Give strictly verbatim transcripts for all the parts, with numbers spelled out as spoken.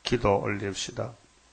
기도 올립시다.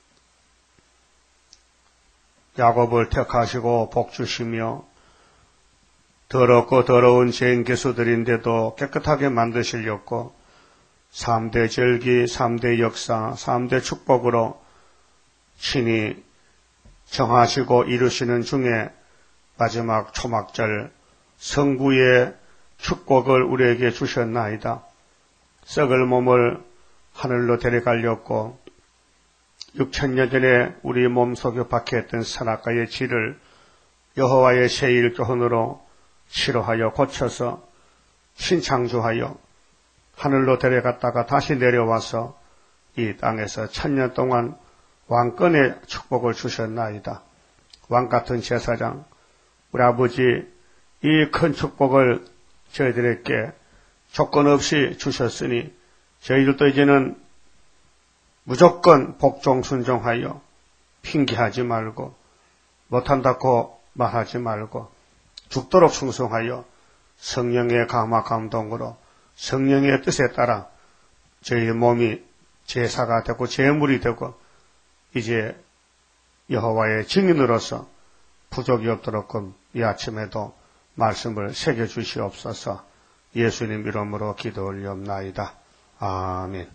야곱을 택하시고 복주시며 더럽고 더러운 죄인 개수들인데도 깨끗하게 만드시려고 삼 대 절기, 삼 대 역사, 삼 대 축복으로 신이 정하시고 이루시는 중에 마지막 초막절 성부의 축복을 우리에게 주셨나이다. 썩을 몸을 하늘로 데려가려고 육천 년 전에 우리 몸속에 박혀있던 선악과의 질을 여호와의 세일 교훈으로 치료하여 고쳐서 신창조하여 하늘로 데려갔다가 다시 내려와서 이 땅에서 천년 동안 왕권의 축복을 주셨나이다. 왕같은 제사장, 우리 아버지 이 큰 축복을 저희들에게 조건 없이 주셨으니 저희들도 이제는 무조건 복종 순종하여 핑계하지 말고 못한다고 말하지 말고 죽도록 충성하여 성령의 감화 감동으로 성령의 뜻에 따라 저희의 몸이 제사가 되고 제물이 되고 이제 여호와의 증인으로서 부족이 없도록끔 이 아침에도 말씀을 새겨주시옵소서. 예수님 이름으로 기도 올리옵나이다. 아멘.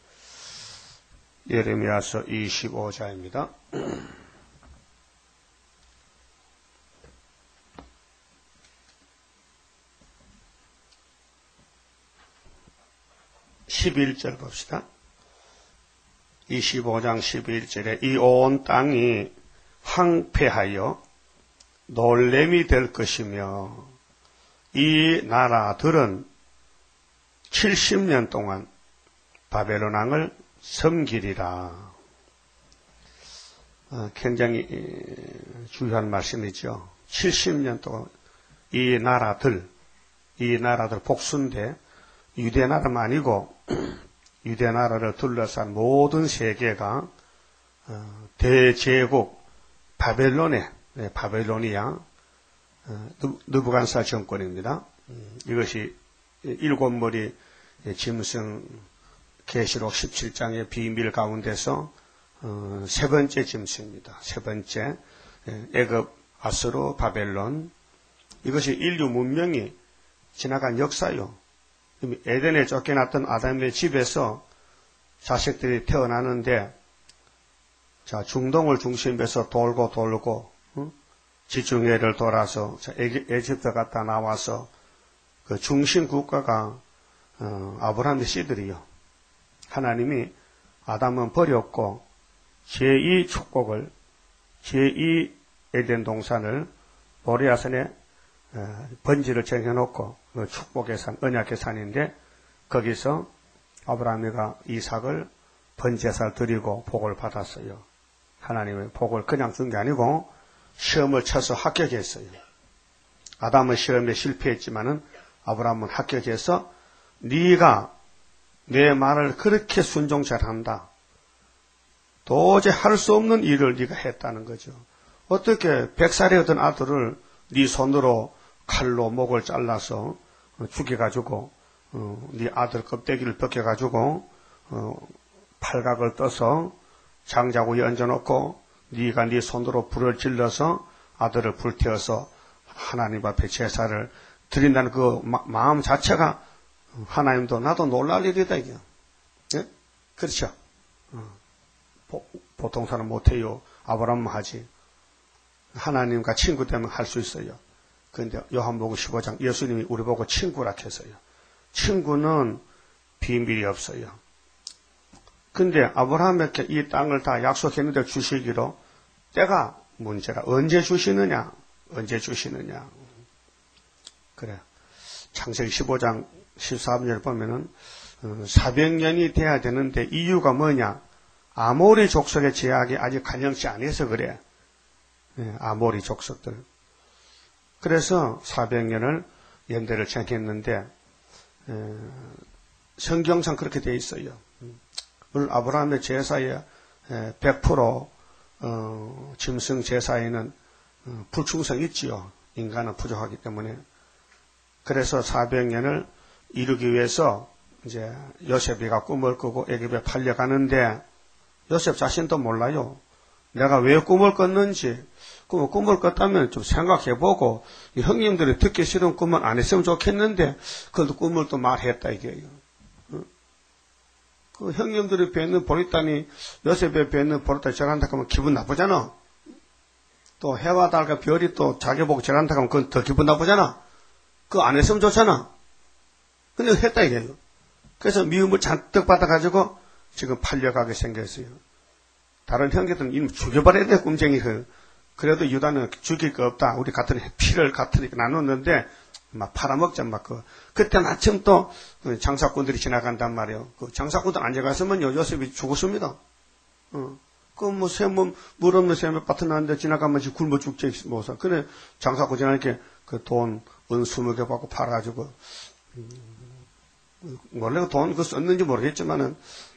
예레미야서 이십오 장입니다. 십일 절 봅시다. 이십오 장 십일 절에 이 온 땅이 황폐하여 놀램이 될 것이며 이 나라들은 칠십 년 동안 바벨론 왕을 섬기리라. 어, 굉장히 중요한 말씀이죠. 칠십 년 동안 이 나라들, 이 나라들 복수인데 유대 나라만 아니고 유대 나라를 둘러싼 모든 세계가 어, 대제국 바벨론의 네, 바벨로니아 어, 느부갓네살 정권입니다. 음, 이것이 일곱 머리 짐승 계시록 십칠 장의 비밀 가운데서 어, 세 번째 짐승입니다. 세 번째 애굽, 아수르, 바벨론. 이것이 인류 문명이 지나간 역사요. 에덴에 쫓겨났던 아담의 집에서 자식들이 태어나는데 자 중동을 중심에서 돌고 돌고 응? 지중해를 돌아서 에집트 갔다 나와서 그 중심 국가가 어, 아브라함의 씨들이요. 하나님이 아담은 버렸고 제이 축복을 제이 에덴 동산을 모리아산에 어, 번지를 정해놓고 그 축복의 산, 언약의 산인데 거기서 아브라함이가 이삭을 번제살 드리고 복을 받았어요. 하나님의 복을 그냥 준 게 아니고 시험을 쳐서 합격했어요. 아담은 시험에 실패했지만은 아브라함은 합격해서 네가 내 말을 그렇게 순종 잘한다. 도저히 할 수 없는 일을 네가 했다는 거죠. 어떻게 백살의 어떤 아들을 네 손으로 칼로 목을 잘라서 죽여가지고 어, 네 아들 껍데기를 벗겨가지고 어, 팔각을 떠서 장자구에 얹어놓고 네가 네 손으로 불을 질러서 아들을 불태워서 하나님 앞에 제사를 드린다는 그 마, 마음 자체가 하나님도 나도 놀랄 일이다 이게. 예? 그렇죠. 어, 보, 보통 사람 못해요. 아브라함은 하지. 하나님과 친구 되면 할 수 있어요. 그런데 요한복음 십오 장 예수님이 우리 보고 친구라 했어요. 친구는 비밀이 없어요. 근데 아브라함에게 이 땅을 다 약속했는데 주시기로 때가 문제라. 언제 주시느냐? 언제 주시느냐? 그래. 창세기 십오 장 십사 절 보면은 사백 년이 돼야 되는데 이유가 뭐냐? 아모리 족속의 제약이 아직 간영치 않아서 그래. 네, 아모리 족속들. 그래서 사백 년을 연대를 정했는데 에, 성경상 그렇게 되어 있어요. 물론 아브라함의 제사에 에, 백 퍼센트 어, 짐승 제사에는 어, 불충성이 있지요. 인간은 부족하기 때문에. 그래서 사백 년을 이루기 위해서 이제 요셉이가 꿈을 꾸고 애굽에 팔려가는데 요셉 자신도 몰라요. 내가 왜 꿈을 꿨는지, 꿈을, 꿈을 꿨다면 좀 생각해보고, 형님들이 듣기 싫은 꿈은 안 했으면 좋겠는데, 그래도 꿈을 또 말했다, 이게요. 그 형님들이 뵙는 보리단이 요셉에 뵙는 보리단이 저간다 하면 기분 나쁘잖아. 또 해와 달과 별이 또 자기 보고 저간다 하면 그건 더 기분 나쁘잖아. 그거 안 했으면 좋잖아. 근데 했다 이게요. 그래서 미움을 잔뜩 받아가지고 지금 팔려가게 생겼어요. 다른 형제들은 이미 죽여버려야 돼, 꿈쟁이를. 그래도 유다는 죽일 거 없다. 우리 같은 피를 같으니까 나눴는데 막 팔아먹자, 막, 그, 그때 마침 또, 장사꾼들이 지나간단 말이에요. 그 장사꾼들 앉아갔으면요, 요셉이 죽었습니다. 어. 그, 뭐, 샘물, 물 없는 샘에 빠트나는데 지나가면 굶어 죽지, 뭐서. 그래, 장사꾼 지나니까 그 돈, 은 스무 개 받고 팔아가지고, 음, 원래 돈 그 썼는지 모르겠지만은,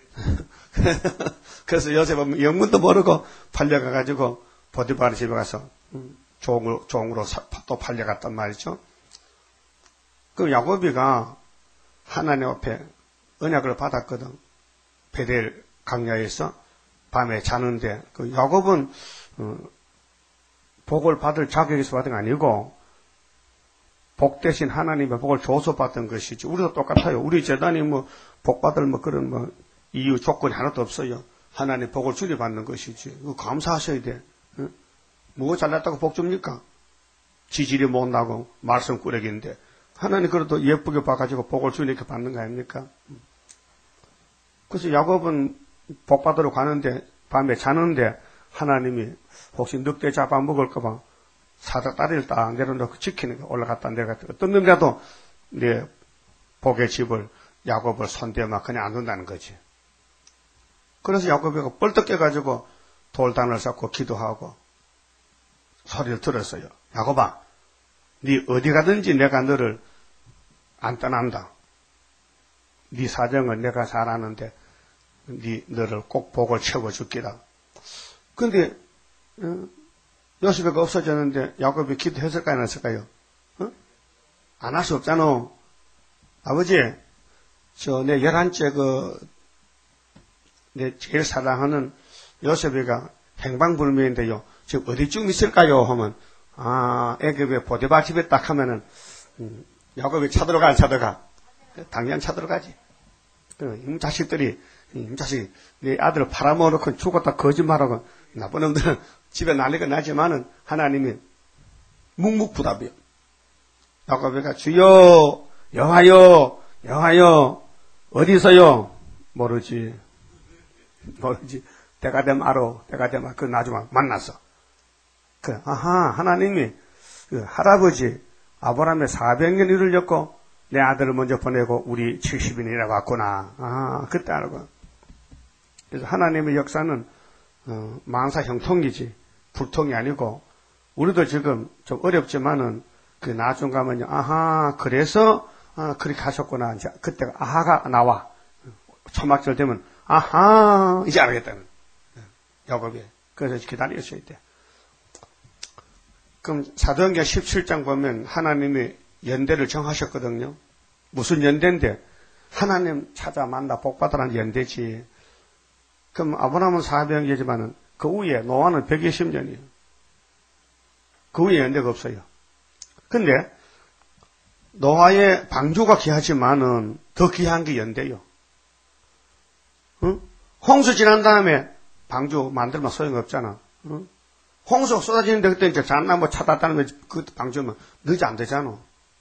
그래서 요셉은 영문도 모르고 팔려가가지고, 보디바르 집에 가서, 음, 종으로, 종으로 사, 또 팔려갔단 말이죠. 그 야곱이가 하나님 앞에 언약을 받았거든. 베델 강야에서 밤에 자는데 그 야곱은 어, 복을 받을 자격이 있어 받은 게 아니고 복 대신 하나님의 복을 줘서 받은 것이지. 우리도 똑같아요. 우리 재단이 뭐 복 받을 뭐 그런 뭐 이유 조건이 하나도 없어요. 하나님 복을 주니 받는 것이지. 그거 감사하셔야 돼. 응? 뭐 잘났다고 복 줍니까? 지질이 못나고 말씀 꾸러기인데. 하나님 그래도 예쁘게 봐가지고 복을 주니까 받는 거 아닙니까? 그래서 야곱은 복 받으러 가는데 밤에 자는데 하나님이 혹시 늑대 잡아먹을까봐 사다다리를 딱 내려놓고 지키는 거 올라갔다 내려갔다 어떤 놈이라도 내 복의 집을 야곱을 손대면 그냥 안 된다는 거지. 그래서 야곱이가 뻘떡 깨가지고 돌단을 쌓고 기도하고 소리를 들었어요. 야곱아, 네 어디 가든지 내가 너를 안 떠난다. 네 사정을 내가 잘 아는데 네 너를 꼭 복을 채워줄기다. 근데 어, 요셉이가 없어졌는데 야곱이 기도했을까요? 안 했을까요? 어? 안 할 수 없잖아. 아버지, 저 내 열한째 그 내 제일 사랑하는 요셉이가 행방불명인데요. 지금 어디쯤 있을까요? 하면 아, 애굽의 보디발 집에 딱 하면은, 음, 야곱이 찾으러 가, 안 찾아가? 당연 찾으러 가지. 이 자식들이, 이 자식, 내 아들을 팔아먹어놓고 죽었다 거짓말하고, 나쁜 놈들은 집에 난리가 나지만은, 하나님이 묵묵부답이요. 야곱이가 주여, 여하여, 여하여, 어디서요? 모르지. 모르지. 때가 되면 알아. 때가 되면, 그 나중에 만났어. 그, 아하, 하나님이 그 할아버지 아브라함의 사백 년 이루려고 내 아들을 먼저 보내고 우리 칠십 인이라고 왔구나. 아, 그때 알고. 그래서 하나님의 역사는 어, 만사 형통이지 불통이 아니고 우리도 지금 좀 어렵지만은 그 나중 가면요. 아하, 그래서 아, 그렇게 하셨구나. 이제 그때가 아하가 나와. 초막절 되면 아하, 이제 알겠다는. 야곱이. 그래서 기다렸어야 돼. 그럼 사도행전 십칠 장 보면 하나님이 연대를 정하셨거든요. 무슨 연대인데? 하나님 찾아 만나 복받으라는 연대지. 그럼 아브라함은 사백 년이지만은 그 위에 노아는 백이십 년이에요. 그 위에 연대가 없어요. 근데 노아의 방주가 귀하지만은 더 귀한 게 연대요. 응? 홍수 지난 다음에 방주 만들면 소용없잖아. 응? 홍수가 쏟아지는데 그때 이제 잣나무 찾았다는 거지. 그 방주면 늦지 안 되잖아.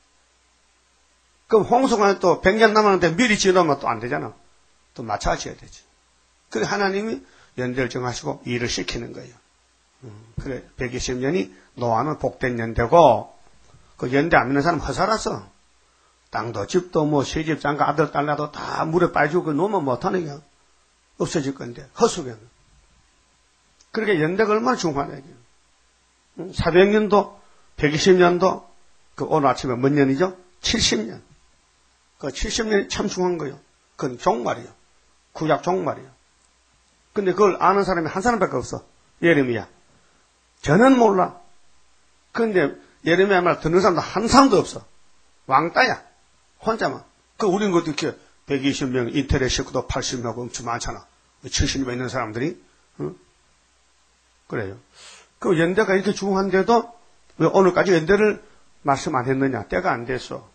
그럼 홍수가 또 백 년 남았는데 미리 지어놓으면 또 안 되잖아. 또 맞춰 지어야 되지. 그래 하나님이 연대를 정하시고 일을 시키는 거예요. 음, 그래 백이십 년이 노아는 복된 연대고 그 연대 안 믿는 사람 허살았어. 땅도 집도 뭐 시집 장가 아들 딸 나도 다 물에 빠지고 그 놓으면 못하는 거야. 없어질 건데 허수면. 그렇게 연대가 얼마나 중요하냐. 사백 년도, 백이십 년도, 그 오늘 아침에 몇 년이죠? 칠십 년. 그 칠십 년이 참 중요한 거예요. 그건 종말이에요. 구약 종말이에요. 근데 그걸 아는 사람이 한 사람밖에 없어. 예레미야. 저는 몰라. 근데 예레미야 말 듣는 사람도 한 사람도 없어. 왕따야. 혼자만. 그 우린 것도 이렇게 백이십 명 인터넷 식구도 팔십 명 엄청 많잖아. 칠십 년 있는 사람들이. 응? 그래요. 그 연대가 이렇게 중요한데도 왜 오늘까지 연대를 말씀 안 했느냐? 때가 안 됐어.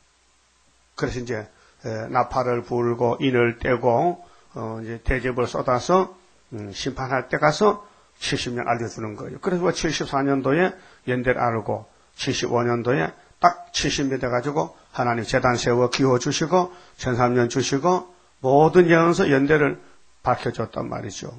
그래서 이제 나팔을 불고 인을 떼고 어 이제 대접을 쏟아서 음, 심판할 때 가서 칠십 년 알려주는 거예요. 그래서 칠십사 년도에 연대를 알고 칠십오 년도에 딱 칠십 년 돼가지고 하나님 제단 세워 기호 주시고 천삼 년 주시고 모든 영에서 연대를 밝혀줬단 말이죠.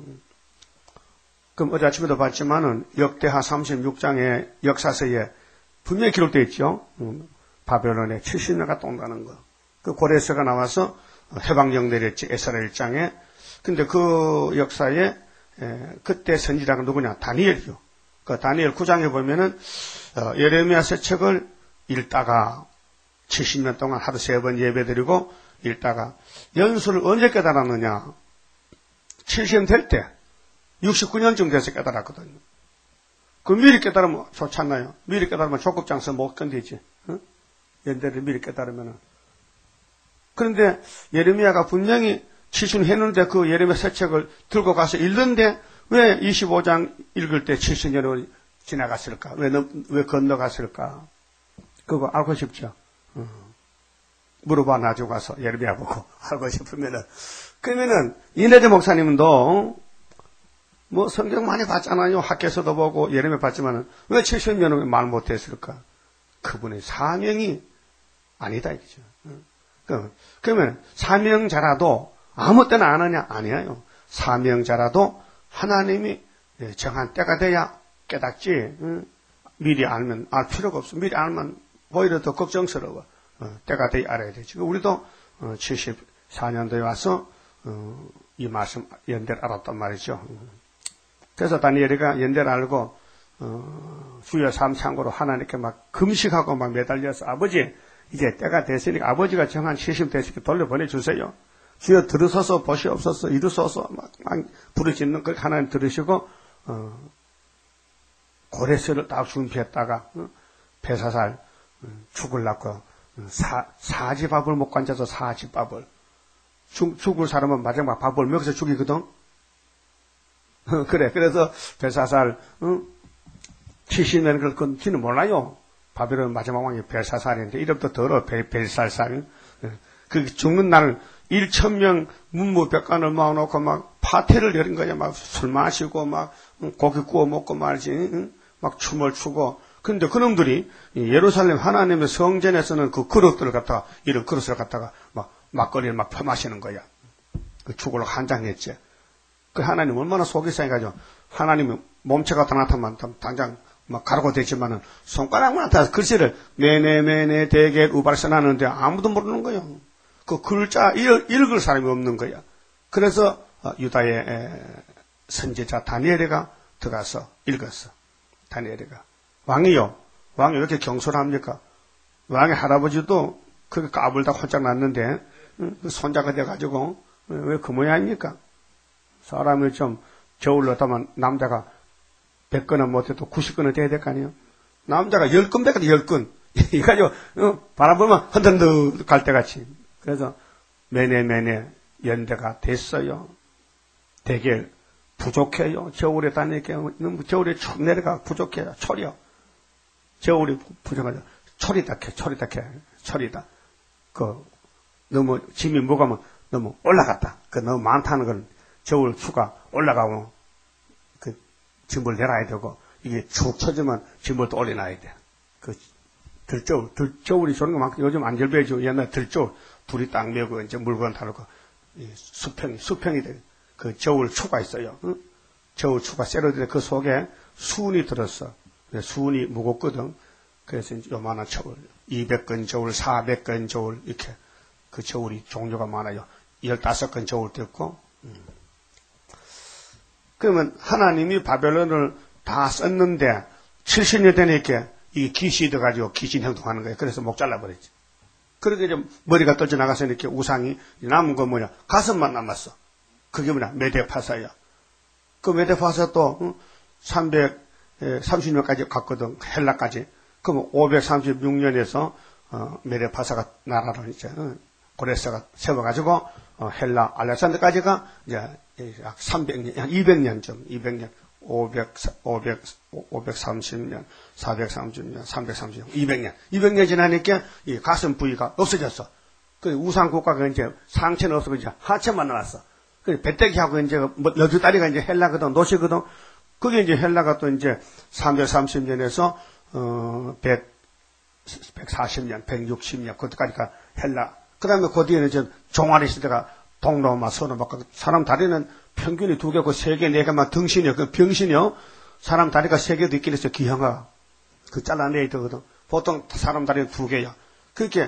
그럼 어제 아침에도 봤지만은 역대하 삼십육 장의 역사서에 분명히 기록되어 있죠. 음, 바벨론에 칠십 년 갔다 온다는 거. 그 고레스가 나와서 해방령 내렸지, 에스라 일 장에. 근데 그 역사에 에, 그때 선지자가 누구냐? 다니엘이요. 그 다니엘 구 장에 보면은 어, 예레미야서 책을 읽다가 칠십 년 동안 하루 세 번 예배드리고 읽다가 연수를 언제 깨달았느냐? 칠십 년 될 때 육십구 년쯤 돼서 깨달았거든요. 그 미리 깨달으면 좋지 않나요? 미리 깨달으면 족급장서 못 견디지. 어? 연대를 미리 깨달으면은. 그런데 예레미야가 분명히 칠십 년 했는데 그 예레미야 새 책을 들고 가서 읽는데 왜 이십오 장 읽을 때 칠십 년을 지나갔을까? 왜, 왜 건너갔을까? 그거 알고 싶죠? 어. 물어봐, 나중에 가서 예레미야 보고 알고 싶으면은. 그러면은 이내재 목사님도 뭐 성경 많이 봤잖아요. 학교에서도 보고 예레미야 봤지만은 왜 칠십 년을 말 못했을까? 그분의 사명이 아니다 이거죠. 그러면 사명자라도 아무 때나 안 하냐? 아니에요. 사명자라도 하나님이 정한 때가 돼야 깨닫지. 미리 알면 알 필요가 없어. 미리 알면 오히려 더 걱정스러워. 때가 돼야 알아야 되지. 우리도 칠십사 년도에 와서 이 말씀 연대를 알았단 말이죠. 그래서 다니엘이가 연대를 알고 주여 삶 참고로 하나님께 막 금식하고 막 매달려서 아버지 이제 때가 됐으니까 아버지가 정한 칠십 됐으니까 돌려보내주세요. 주여 들으소서 보시옵소서 이루소서 막, 막 부르짖는 걸 하나님 들으시고 어, 고레스를 딱 준비했다가 어, 폐사살 어, 죽을라고 사, 사지밥을 먹고 앉아서 사지밥을 죽, 죽을 사람은 마지막 밥을 먹여서 죽이거든. 어, 그래 그래서 폐사살 어, 칠십 년 그걸 지는 몰라요. 바벨론 마지막 왕이 벨사살인데 이름도 더러 벨살살. 그 죽는 날 일천 명 문무백관을 모아놓고 막 파티를 열은 거야. 막 술 마시고 막 고기 구워 먹고 말이지. 막 춤을 추고. 그런데 그놈들이 예루살렘 하나님의 성전에서는 그 그릇들을 갖다가 이런 그릇을 갖다가 막 막걸리를 막 퍼마시는 거야. 그 죽으러 한장했지. 그 하나님 얼마나 속이 상해가지고 하나님이 몸체가 다 나타나면 당장 막 가라고 되지만은 손가락만 나타나서 글씨를 네네네네 대개 우발선 하는데 아무도 모르는 거예요. 그 글자 읽, 읽을 사람이 없는 거야. 그래서 유다의 선지자 다니엘이가 들어가서 읽었어. 다니엘이가 왕이요. 왕이 왜 이렇게 경솔합니까? 왕의 할아버지도 그게 까불다 홀짝 났는데 그 손자가 돼가지고 왜 그 모양입니까? 사람을 좀 저울로 따면 남자가 백 건은 못해도 구십 건은 돼야 될 거 아니에요? 남자가 열 건 백 건, 열 건. 이가지고, 어, 바라보면 흔들흔들 갈 때 같이. 그래서, 매네매네 연대가 됐어요. 되게 부족해요. 겨울에 다니니까 너무 겨울에 축 내려가 부족해요. 철이요. 겨울이 부족하죠. 철이다, 캐, 철이다, 캐, 철이다. 그, 너무 짐이 무거우면 너무 올라갔다. 그 너무 많다는 건 겨울 추가 올라가고, 짐을 내놔야 되고, 이게 축 쳐지면 짐을 또 올려놔야 돼. 그, 들저울, 들저울이 좋은 것만큼 요즘 안절배죠. 옛날 들저울, 둘이 딱 메고 이제 물건 다루고, 수평이, 수평이 돼. 그 저울 추가 있어요. 응? 저울 추가 쇠로들 그 속에 수은이 들었어. 수은이 무겁거든. 그래서 이제 요만한 저울, 이백 건 저울, 사백 건 저울, 이렇게. 그 저울이 종류가 많아요. 십오 건 저울도 있고, 음. 그러면 하나님이 바벨론을 다 썼는데 칠십 년 되니까 이게 기신이 돼가지고 기신 행동하는 거예요. 그래서 목 잘라버렸지. 그렇게 좀 머리가 떨어져 나가서 이렇게 우상이 남은 건 뭐냐? 가슴만 남았어. 그게 뭐냐? 메데파사야. 그 메데파사 또 삼백삼십 년까지 갔거든. 헬라까지. 그럼 오백삼십육 년에서 어, 메데파사가 나라를 이제 어, 고레스가 세워가지고 어, 헬라 알렉산더까지가 이제 약 삼백 년, 약 이백 년쯤, 이백 년, 오백, 오백, 오백삼십 년, 사백삼십 년, 삼백삼십 년, 이백 년, 이백 년 지나니까 이 가슴 부위가 없어졌어. 그 우상 국가가 이제 상체는 없어서 이제 하체만 나왔어. 그 배때기하고 이제 뭐 여두 다리가 이제 헬라거든, 노시거든. 그게 이제 헬라가 또 이제 삼백삼십 년에서 어 백, 백사십 년, 백육십 년 그때까지가 헬라. 그다음에 그 뒤에는 이제 종아리 시대가 동로마, 서로마. 사람 다리는 평균이 두 개고 세 개, 네 개만 등신이요. 그 병신이요. 사람 다리가 세 개도 있긴 했어요. 기형아. 그 잘라내야 되거든. 보통 사람 다리는 두 개야. 그렇게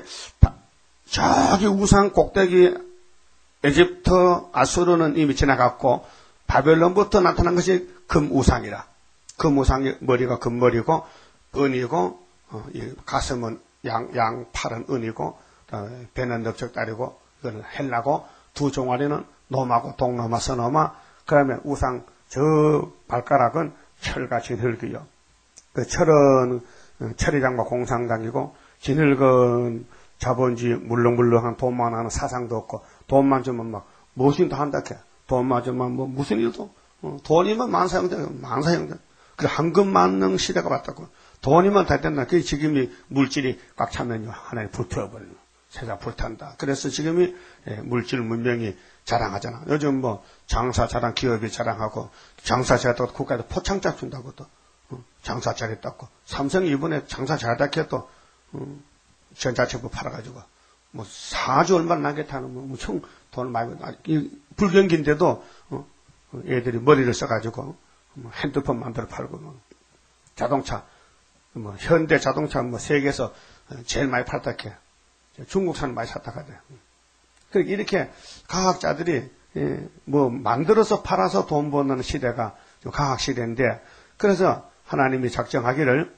저기 우상 꼭대기 에집트, 아수르는 이미 지나갔고 바벨론부터 나타난 것이 금우상이라. 금우상이 머리가 금머리고 은이고 어, 이 가슴은 양, 양팔은 은이고 어, 배는 넓적다리고 이거는 헬라고 두 종아리는 노마고 동노마 서노마 그다음에 우상 저 발가락은 철같이 흙이요. 그 철은 철이장과 공상장이고 지늙은 자본주의 물렁물렁한 돈만 하는 사상도 없고 돈만 주면 막 무엇이든 다 한다 해. 돈만 주면 뭐 무슨 일도 어, 돈이면 만사형제 만사형제. 그 황금만능 시대가 왔다고. 돈이면 다 된다. 그게 지금이 물질이 꽉 차면요 하나에 불태워버리는 세상 불탄다. 그래서 지금이 예, 물질 문명이 자랑하잖아. 요즘 뭐 장사 자랑 기업이 자랑하고 장사 잘했다고 국가에서 포창장 준다고 또 어, 장사 잘했다고. 삼성이 이번에 장사 잘했다고 또 어, 전자책부 팔아가지고 뭐 사주 얼마나 나겠다는 뭐 엄청 돈을 많이 이 불경기인데도 어, 애들이 머리를 써가지고 뭐 핸드폰 만들어 팔고 뭐 자동차 뭐 현대 자동차 뭐 세계에서 제일 많이 팔다 해. 중국산 많이 샀다 가대. 그러니까 이렇게 과학자들이 예, 뭐 만들어서 팔아서 돈 버는 시대가 과학 시대인데 그래서 하나님이 작정하기를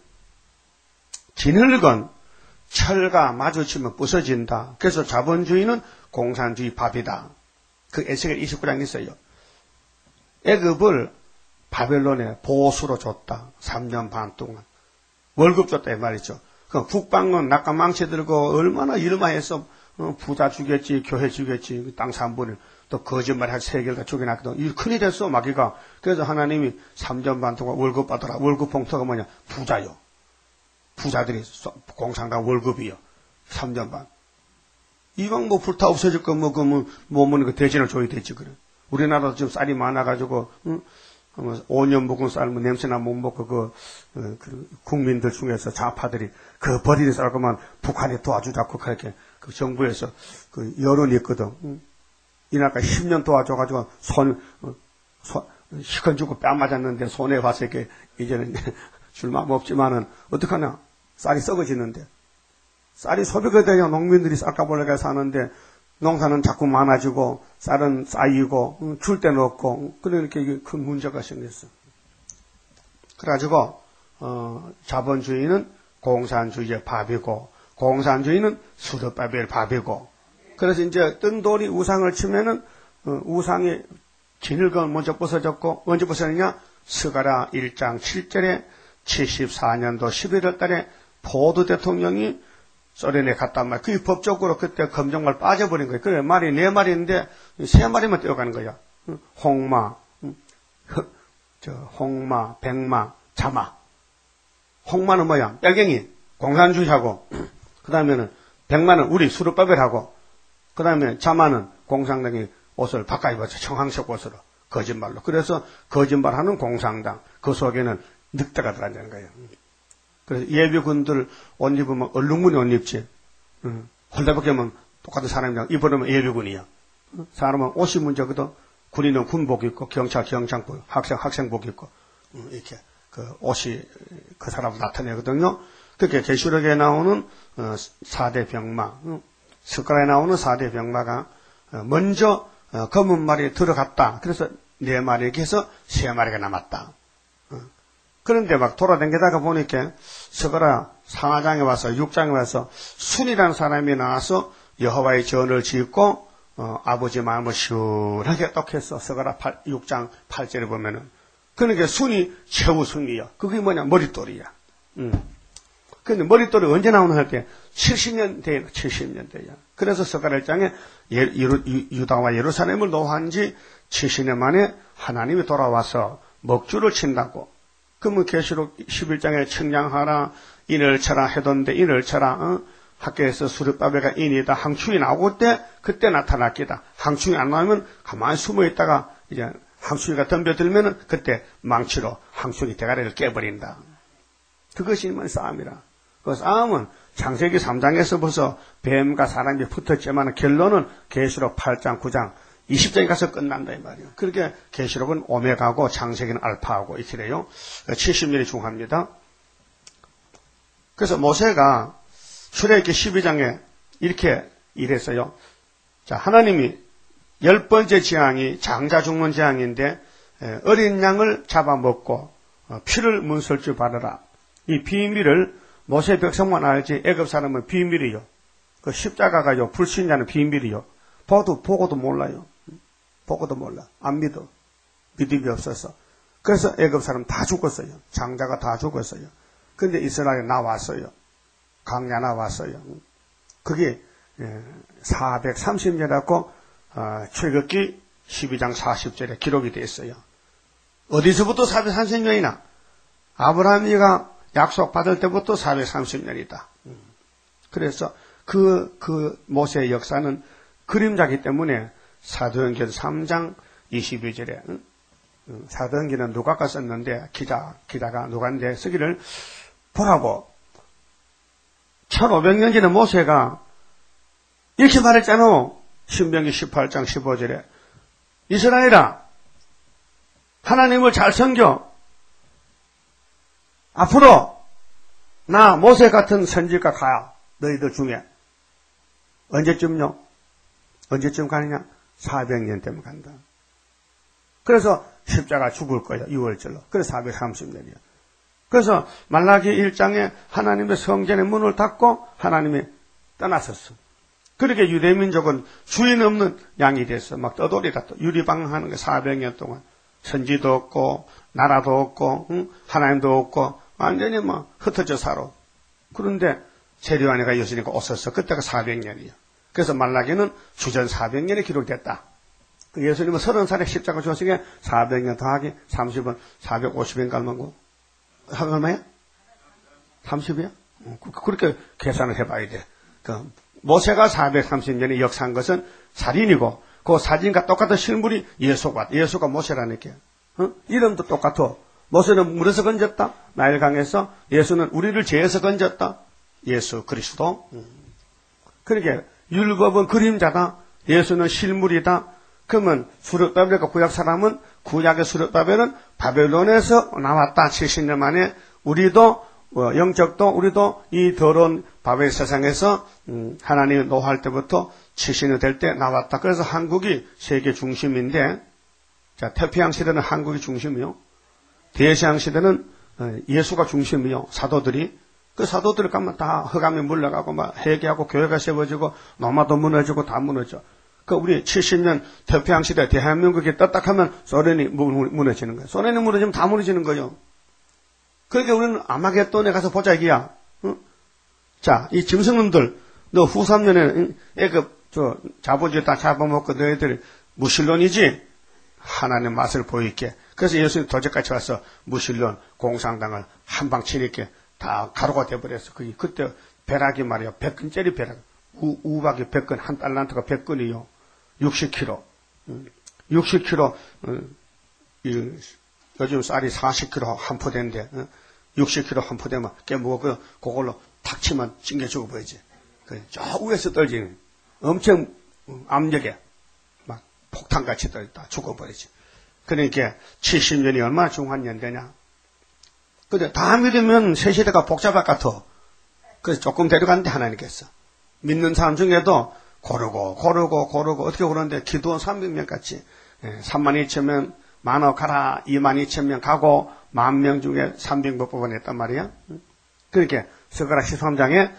지늘건 철과 마주치면 부서진다. 그래서 자본주의는 공산주의 밥이다. 그 에스겔 이십구 장 있어요. 애굽을 바벨론에 보수로 줬다. 삼 년 반 동안. 월급 줬다 이 말이죠. 그 북방은 낙가망치 들고 얼마나 일만 해서 어, 부자 주겠지, 교회 주겠지, 땅 삼 분을 또 거짓말하고 세계를 다 죽여놨거든. 이 큰일이 됐어, 마귀가. 그래서 하나님이 삼 년 반 동안 월급 받아라. 월급 봉투가 뭐냐? 부자요. 부자들이 공산당 월급이요. 삼 년 반. 이왕 뭐 불타 없어질 거 뭐, 그, 뭐, 뭐면 그 대신을 줘야 되지, 그래. 우리나라도 지금 쌀이 많아가지고, 응? 오 년 묵은 쌀, 뭐, 냄새나 못 먹고, 그, 어, 그, 국민들 중에서 좌파들이, 그 버리는 쌀 거만 북한에 도와주자고, 그렇게, 그 정부에서, 그, 여론이 있거든. 응? 이날까 십 년 도와줘가지고, 손, 어, 손, 시큰 주고 뺨 맞았는데, 손에 봐서 이렇게, 이제는 줄 마음 없지만은, 어떡하냐. 쌀이 썩어지는데. 쌀이 소비가 돼야 농민들이 쌀가볼래가 사는데, 농사는 자꾸 많아지고, 쌀은 쌓이고, 줄 데는 없고, 그러니까 이게 큰 문제가 생겼어. 그래가지고, 어, 자본주의는 공산주의의 밥이고, 공산주의는 수르바벨 밥이고, 그래서 이제 뜬돌이 우상을 치면은, 어, 우상이 지늘건 먼저 부서졌고, 언제 부서졌냐? 스가랴 일 장 칠 절에 칠십사 년도 십일월 달에 포드 대통령이 소련에 갔단 말이야. 그게 법적으로 그때 검정말 빠져버린 거야. 그래, 말이 네 마리인데, 세 마리만 뛰어가는 거야. 홍마, 저, 홍마, 백마, 자마. 홍마는 뭐야? 빨갱이, 공산주의하고, 그 다음에는, 백마는 우리 수르바벨하고, 그 다음에 자마는 공산당이 옷을 바꿔 입었죠. 청황색 옷으로. 거짓말로. 그래서 거짓말하는 공산당. 그 속에는 늑대가 들어간다는 거예요. 그래서 예비군들 옷 입으면 얼룩무늬 옷 입지. 응. 홀대밖에 하면 똑같은 사람이랑 입으면 예비군이야. 응? 사람은 옷이 문제거든. 군인은 군복 입고, 경찰 경장복, 학생 학생복 입고, 응, 이렇게 그 옷이 그 사람을 나타내거든요. 그렇게 계시록에 나오는 어, 사 대 병마, 응? 스가랴에 나오는 사 대 병마가 어, 먼저 어, 검은 말이 들어갔다. 그래서 네 마리에게 해서 세 마리가 남았다. 그런데 막 돌아다니다가 보니까 스가랴 사 장에 와서 육 장에 와서 순이라는 사람이 나와서 여호와의 전을 짓고 어, 아버지 마음을 시원하게 떡했어. 스가랴 육 장 팔 절에 보면은 그러니까 순이 최우순이야. 그게 뭐냐? 머릿돌이야. 음. 근데 머릿돌이 언제 나오나 할 때 칠십 년대에 칠십 년대야. 그래서 스가랴 일 장에 유다와 예루살렘을 노한 지 칠십 년 만에 하나님이 돌아와서 먹주를 친다고. 그러면 계시록 십일 장에 청량하라 인을 쳐라 해던데 인을 쳐라 어? 학교에서 수르바벨가 인이다 항충이 나오고 때 그때 나타났기다. 항충이 안 나오면 가만히 숨어 있다가 이제 항충이가 덤벼들면은 그때 망치로 항충이 대가리를 깨버린다. 그것이 싸움이라. 그 싸움은 창세기 삼 장에서 벌써 뱀과 사람이 붙었지만 결론은 계시록 팔 장, 구 장, 이십 장에 가서 끝난다 이 말이에요. 그렇게 계시록은 오메가고 창세기는 알파하고 이렇게래요. 칠십 년이 중요합니다. 그래서 모세가 출애굽기 십이 장에 이렇게 이랬어요. 자, 하나님이 열 번째 재앙이 장자 죽는 재앙인데 어린 양을 잡아먹고 피를 문설 줄 바라라. 이 비밀을 모세 백성만 알지 애굽 사람은 비밀이요. 그 십자가가요 불신자는 비밀이요. 보도 보고도 몰라요. 보고도 몰라. 안 믿어. 믿음이 없어서. 그래서 애굽 사람 다 죽었어요. 장자가 다 죽었어요. 근데 이스라엘 나왔어요. 강야 나왔어요. 그게 사백삼십 년이라고 출애굽기 십이 장 사십 절에 기록이 되어 있어요. 어디서부터 사백삼십 년이나? 아브라함이가 약속받을 때부터 사백삼십 년이다. 그래서 그, 그 모세의 역사는 그림자기 때문에 사도행전 삼 장 이십이 절에 사도행전은 누가가 썼는데 기자, 기자가 누가인데 쓰기를 보라고 천오백 년 전에 모세가 이렇게 말했잖아. 신명기 십팔 장 십오 절에 이스라엘아 하나님을 잘 섬겨. 앞으로 나 모세 같은 선지가 가야 너희들 중에. 언제쯤요? 언제쯤 가느냐? 사백 년 되면 간다. 그래서 십자가 죽을 거야. 유월절로. 그래서 사백삼십 년이야. 그래서 말라기 일 장에 하나님의 성전의 문을 닫고 하나님이 떠났었어. 그렇게 유대민족은 주인 없는 양이 됐어. 막 떠돌이다. 또 유리방황하는 게 사백 년 동안. 선지도 없고 나라도 없고 응? 하나님도 없고 완전히 뭐 흩어져 살아. 그런데 세리와네가 예수님과 오셨어. 그때가 사백 년이야. 그래서 말라기는 주전 사백 년이 기록됐다. 그 예수님은 서른 살에 십자가 죽었으니까 사백 년 더하기 삼십은 사백오십 년 갈망고. 얼마야? 삼십이야? 그렇게 계산을 해봐야 돼. 그 모세가 사백삼십 년에 역사한 것은 살인이고 그 사진과 똑같은 실물이 예수가 예수가 모세라니까. 어? 이름도 똑같아. 모세는 물에서 건졌다. 나일강에서. 예수는 우리를 죄에서 건졌다. 예수 그리스도. 음. 그러니까 율법은 그림자다. 예수는 실물이다. 그러면 수르바벨과 구약 사람은 구약의 수르바벨은 바벨론에서 나왔다. 칠십 년 만에 우리도 어, 영적도 우리도 이 더러운 바벨 세상에서 음, 하나님이 노할 때부터 칠십 년 될 때 나왔다. 그래서 한국이 세계 중심인데 자 태평양 시대는 한국이 중심이요. 대시양 시대는 예수가 중심이요. 사도들이 그 사도들을 가면 다 흑암에 물러가고 막 회개하고 교회가 세워지고 노마도 무너지고 다 무너져. 그 우리 칠십 년 태평양 시대 대한민국이 떴다 하면 소련이 무너지는 거예요. 소련이 무너지면 다 무너지는 거예요. 그러니까 우리는 아마겟돈에 가서 보자 이기야. 응? 자, 이 짐승놈들 너 후 삼 년에 애급 저 자본주의 다 잡아먹고 너희들 무신론이지? 하나님 맛을 보이게. 그래서 예수님 도적같이 와서 무신론 공산당을 한방 치니까 다 가루가 돼버렸어. 그게 그때 벼락이 말이야. 백 근짜리 벼락. 우, 우박이 백 근, 한 달란트가 백 근이요. 육십 킬로그램. 육십 킬로그램, 어, 이, 요즘 쌀이 사십 킬로그램 한 포대인데, 어, 육십 킬로그램 한 포대면 깨무고, 그걸로 탁 치면 찡겨 죽어버리지. 그, 저 위에서 떨지는 엄청 압력에 막 폭탄같이 떨다 죽어버리지. 그러니까 칠십 년이 얼마나 중요한 연대냐. 근데 다 믿으면 새 시대가 복잡할 것 같아. 그래서 조금 데려갔는데 하나님께서. 믿는 사람 중에도 고르고 고르고 고르고 어떻게 고르는데 기도원 삼백 명 같이 삼만 이천 명 만원 가라 이만 이천 명 가고 만 명 중에 삼백 뽑아냈단 말이야. 그렇게 스가랴 십삼 장에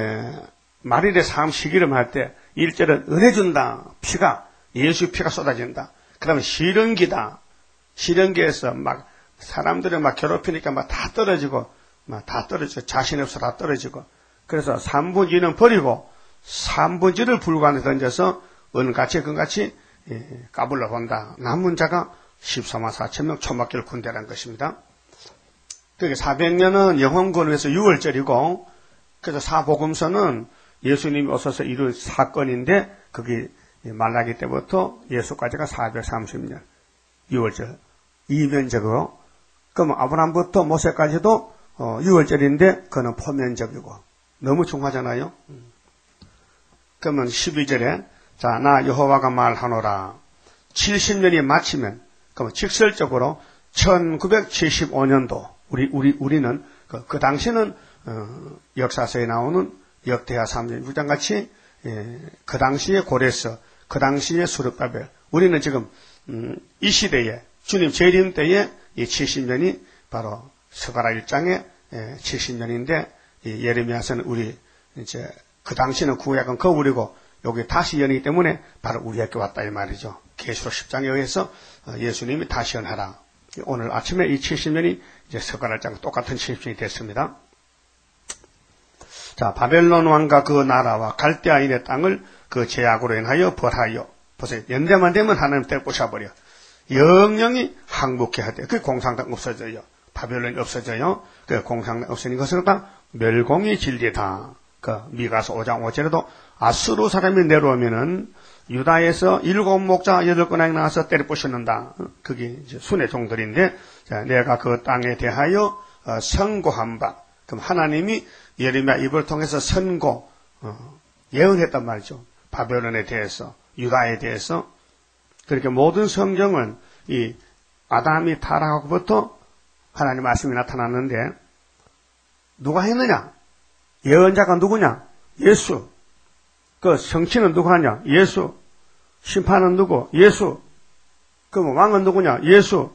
말일의 삶 시기를 할 때 일 절은 은혜 준다. 피가 예수 피가 쏟아진다. 그 다음에 시련기다. 시련기에서 막 사람들을 막 괴롭히니까 막 다 떨어지고 다 떨어지고, 자신 없어 다 떨어지고. 그래서 삼분지는 버리고, 삼분지를 불관에 던져서 은같이 금같이 까불러 본다. 남은 자가 십사만 사천 명 초막길 군대라는 것입니다. 그게 사백 년은 영혼권을 위해서 유월절이고, 그래서 사복음서는 예수님이 오셔서 이룬 사건인데, 그게 말라기 때부터 예수까지가 사백삼십 년, 유월절, 이면적으로. 그러면 아브라함부터 모세까지도 어, 유월절인데, 그는 포면적이고, 너무 중하잖아요. 그러면 십이 절에, 자, 나 여호와가 말하노라. 칠십 년이 마치면, 그러면 직설적으로 천구백칠십오 년도, 우리, 우리, 우리는, 그, 그 당시는, 어, 역사서에 나오는 역대하 삼 년 육 장 같이, 예, 그 당시의 고레스, 그 당시의 수르바벨. 우리는 지금, 음, 이 시대에, 주님 재림 때에 이 칠십 년이 바로 스가랴 일 장의 예, 칠십 년인데, 이 예레미야서는 우리, 이제, 그 당시는 구약은 거울이고, 여기 다시 연이기 때문에 바로 우리에게 왔다 이 말이죠. 계시록 십 장에 의해서 예수님이 다시 연하라. 오늘 아침에 이 칠십 년이 이제 스가랴 장 똑같은 칠십 년이 됐습니다. 자, 바벨론 왕과 그 나라와 갈대아인의 땅을 그 제약으로 인하여 벌하여. 보세요. 연대만 되면 하나님 때 부셔버려. 영영이 항복해 하되 그 공산당 없어져요. 바벨론이 없어져요. 그 공산당 없어진 것은 다 멸공이 진리다. 그 미가서 오 장 오 절에도 아수르 사람이 내려오면은 유다에서 일곱 목자 여덟 권왕이 나와서 때려 부시는다. 그게 이제 순의 종들인데, 자, 내가 그 땅에 대하여 어, 선고한 바. 그럼 하나님이 예레미야 입을 통해서 선고, 어, 예언했단 말이죠. 바벨론에 대해서, 유다에 대해서. 그렇게 모든 성경은 이 아담이 타락하고부터 하나님 말씀이 나타났는데, 누가 했느냐? 예언자가 누구냐? 예수. 그 성취는 누구 하냐? 예수. 심판은 누구? 예수. 그럼 왕은 누구냐? 예수.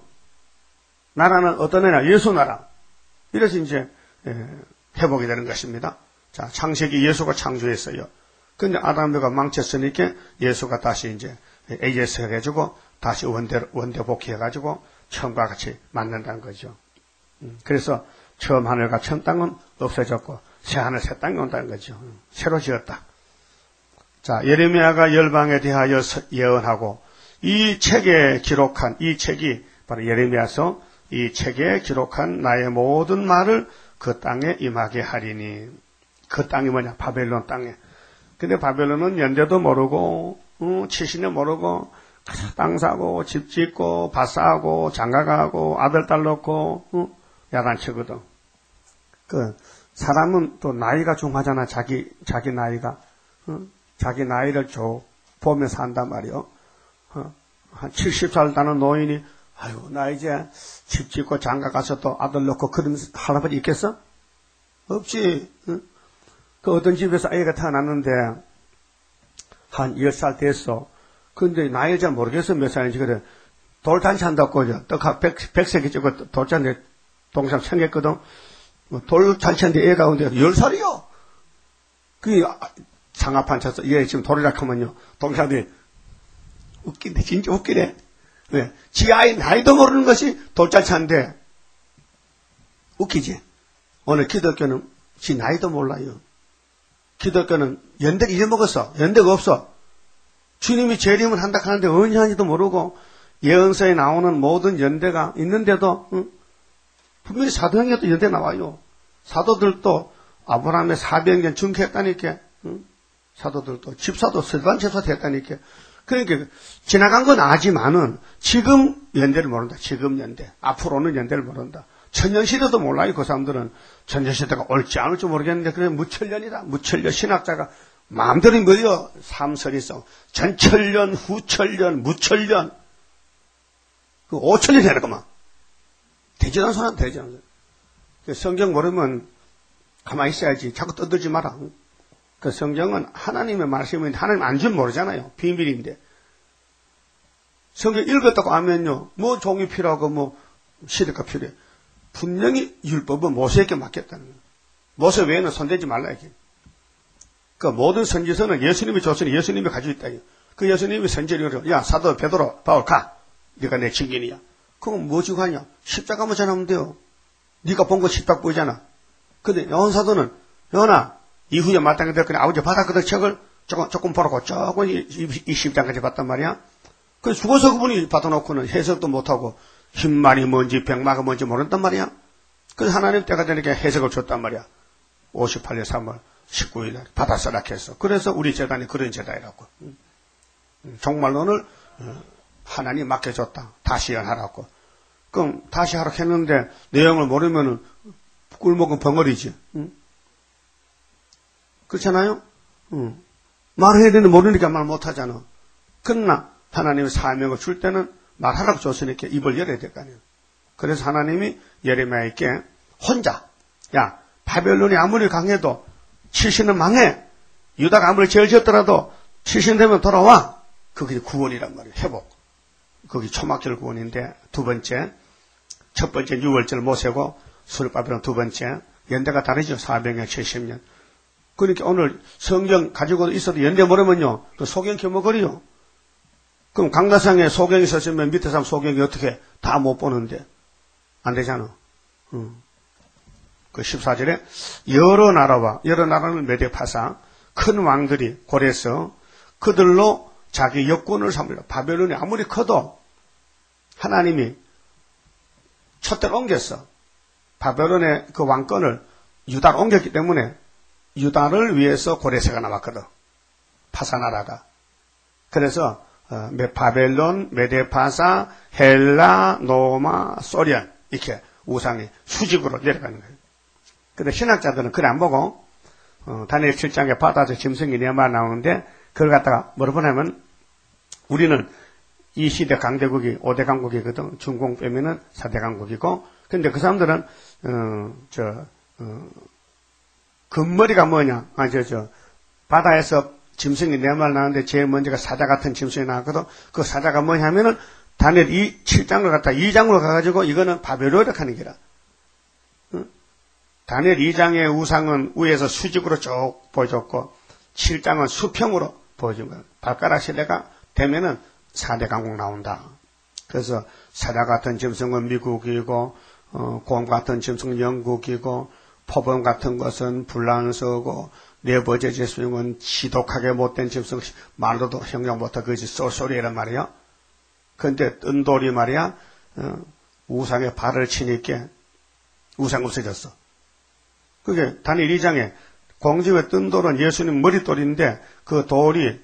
나라는 어떤 애냐? 예수 나라. 이래서 이제 회복이 되는 것입니다. 자, 창세기 예수가 창조했어요. 근데 아담과 망쳤으니까 예수가 다시 이제 에이에스 해가지고 다시 원대, 원대 복귀해가지고 처음과 같이 만난다는 거죠. 그래서 처음 하늘과 처음 땅은 없어졌고 새 하늘 새 땅이 온다는 거죠. 새로 지었다. 자, 예레미야가 열방에 대하여 예언하고 이 책에 기록한 이 책이 바로 예레미야서 이 책에 기록한 나의 모든 말을 그 땅에 임하게 하리니. 그 땅이 뭐냐? 바벨론 땅에. 근데 바벨론은 연대도 모르고 어, 칠십 년 모르고 땅 사고 집 짓고 밭 사고 장가가고 아들 딸 낳고 어, 야단치거든. 그 사람은 또 나이가 중하잖아. 자기 자기 나이가. 어? 자기 나이를 줘 보면서 한단 말이요. 어? 한 칠십 살 다는 노인이 아유 나 이제 집 짓고 장가 가서 또 아들 낳고 그런 할아버지 있겠어? 없지. 어? 그 어떤 집에서 아이가 태어났는데 한 열 살 됐어. 근데 나이를 잘 모르겠어. 몇 살인지. 그래 돌잔치 한다고 떡 백세기 찍고 돌잔치 동상 챙겼거든. 돌잔치인데 애가 온데 열 살이요. 그 상하판 쳤어. 얘 지금 돌이라 하면요. 동생들이 웃긴데 진짜 웃기네. 왜? 지 아이 나이도 모르는 것이 돌잔치인데 웃기지. 오늘 기독교는 지 나이도 몰라요. 기독교는 연대를 잊어먹었어. 연대가 없어. 주님이 재림을 한다 하는데 언제 하는지도 모르고 예언서에 나오는 모든 연대가 있는데도 응? 분명히 사도행전도 연대 나와요. 사도들도 아브라함의 사백 년 중퇴했다니까. 응? 사도들도 집사도 서반 집사도 했다니까. 그러니까 지나간 건 아지만은 지금 연대를 모른다. 지금 연대. 앞으로는 연대를 모른다. 천년시대도 몰라요. 그 사람들은. 천년시대가 올지 안 올지 모르겠는데 그래 무천년이다. 무천년 신학자가 마음대로 뭐요? 삼설이 있어. 전천년, 후천년, 무천년. 그 오천년 해야 되구만. 되지도 않은 사람 되지 않은 사람. 성경 모르면 가만히 있어야지. 자꾸 떠들지 마라. 그 성경은 하나님의 말씀인데 하나님 안 줄 모르잖아요. 비밀인데. 성경 읽었다고 하면요. 뭐 종이 필요하고 뭐 시대가 필요해. 분명히 율법은 모세에게 맡겼다는 거예요. 모세 외에는 손대지 말라 이게. 그 모든 선지서는 예수님이 줬으니 예수님이 가지고 있다. 그 예수님이 선지를 야 사도 베드로 바울 가. 네가 내 증인이야. 그럼 뭐 주고 하냐? 십자가만 전하면 돼요. 네가 본 거 십자가 보이잖아. 근데 요한사도는, 요한아, 이후에 마땅히 됐거니 아버지 받았거든 책을 조금, 조금 보라고 조금 이십 장까지 봤단 말이야. 그 죽어서 그분이 받아놓고는 해석도 못하고 흰말이 뭔지 백마가 뭔지 모른단 말이야. 그래서 하나님 때가 되니까 해석을 줬단 말이야. 오십팔 년 삼월 십구일 날 받아서라 했어. 그래서 우리 재단이 그런 재단이라고. 종말론을 하나님 맡겨줬다. 다시 하라고. 그럼 다시 하라고 했는데 내용을 모르면은 꿀먹은 벙어리지. 응? 그렇잖아요? 응. 말해야 되는데 모르니까 말 못하잖아. 그러나 하나님이 사명을 줄 때는 말하라고 줬으니까 입을 열어야 될 거 아니에요. 그래서 하나님이 예레미야에게 혼자, 야, 바벨론이 아무리 강해도 칠십은 망해. 유다가 아무리 죄를 지었더라도 칠십 되면 돌아와. 그게 구원이란 말이에요. 회복. 거기 초막절 구원인데 두 번째, 첫 번째 유월절 모세고 수르바벨론 두 번째, 연대가 다르죠. 사백 년, 칠십 년. 그러니까 오늘 성경 가지고 있어도 연대 모르면요, 그 소경 겸허거리요. 그럼 강다상에 소경이 있었으면 밑에 사람 소경이 어떻게 다 못 보는데 안 되잖아. 응. 그 십사 절에 여러 나라와 여러 나라는 메데파사 큰 왕들이 고래서 그들로 자기 역군을 삼으려. 바벨론이 아무리 커도 하나님이 촛대를 옮겼어. 바벨론의 그 왕권을 유다로 옮겼기 때문에 유다를 위해서 고레세가 나왔거든. 파사나라가. 그래서 어, 바벨론, 메데파사, 헬라, 노마, 소련 이렇게 우상이 수직으로 내려가는 거예요. 근데 신학자들은 그래 안 보고 어, 다니엘 칠 장에 바다에서 짐승이 네 마리 나오는데 그걸 갖다가 뭐라 보냐면 우리는 이 시대 강대국이 오 대 강국이거든. 중공 빼면은 사 대 강국이고. 근데 그 사람들은 어, 저 어, 금머리가 뭐냐? 아, 저, 저 바다에서 짐승이 네 마리 나오는데 제일 먼저가 사자 같은 짐승이 나왔거든. 그 사자가 뭐냐 하면은 다니엘 이 칠 장을 갖다 이 장으로 가가지고 이거는 바벨론이라고 하는 기라. 응? 다니엘 이 장의 우상은 위에서 수직으로 쭉 보여줬고 칠 장은 수평으로 보여준 거야. 발가락 시대가 되면은 사 대 강국 나온다. 그래서 사자 같은 짐승은 미국이고 어, 곰 같은 짐승은 영국이고 포범 같은 것은 불란서고 네 번째 짐승은 지독하게 못된 짐승 말로도 형용 못하 그것이 쏠쏠이란 말이야. 그런데 뜬돌이 말이야 어, 우상에 발을 치니까 우상 없어졌어. 그게 다니엘 이 장에 공중에 뜬 돌은 예수님 머릿돌인데 그 돌이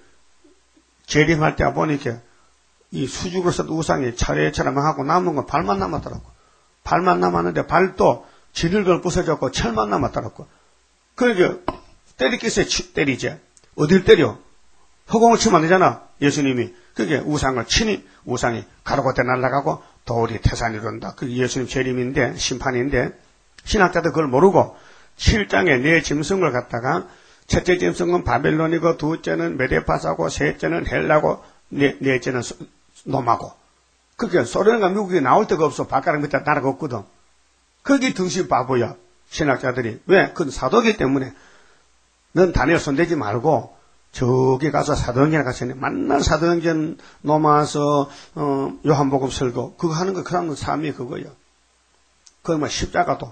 재림할 때 보니까 이 수직으로 쓴 우상이 차례차례 하고 남은 건 발만 남았더라고. 발만 남았는데 발도 지늘걸 부서졌고 철만 남았더라고. 그러니까 때리기세 때리지. 어딜 때려? 허공을 치면 안 되잖아. 예수님이. 그게 우상을 치니 우상이 가로고대 날아가고 돌이 태산이 이룬다. 그게 예수님 재림인데 심판인데 신학자들 그걸 모르고 칠 장에 네 짐승을 갖다가 첫째 짐승은 바벨론이고 둘째는 메데파사고 셋째는 헬라고 네, 넷째는 노마고. 그게 소련과 미국이 나올 데가 없어. 발가락 밑에 나라가 없거든. 거기 등신 바보야. 신학자들이. 왜? 그건 사도기 때문에. 넌 다니엘 손대지 말고 저기 가서 사도행전에 가서 만날 사도행전 노마서 어, 요한복음 설교 그거 하는 거 그 사람은 삶이 그거야. 그건 뭐 십자가도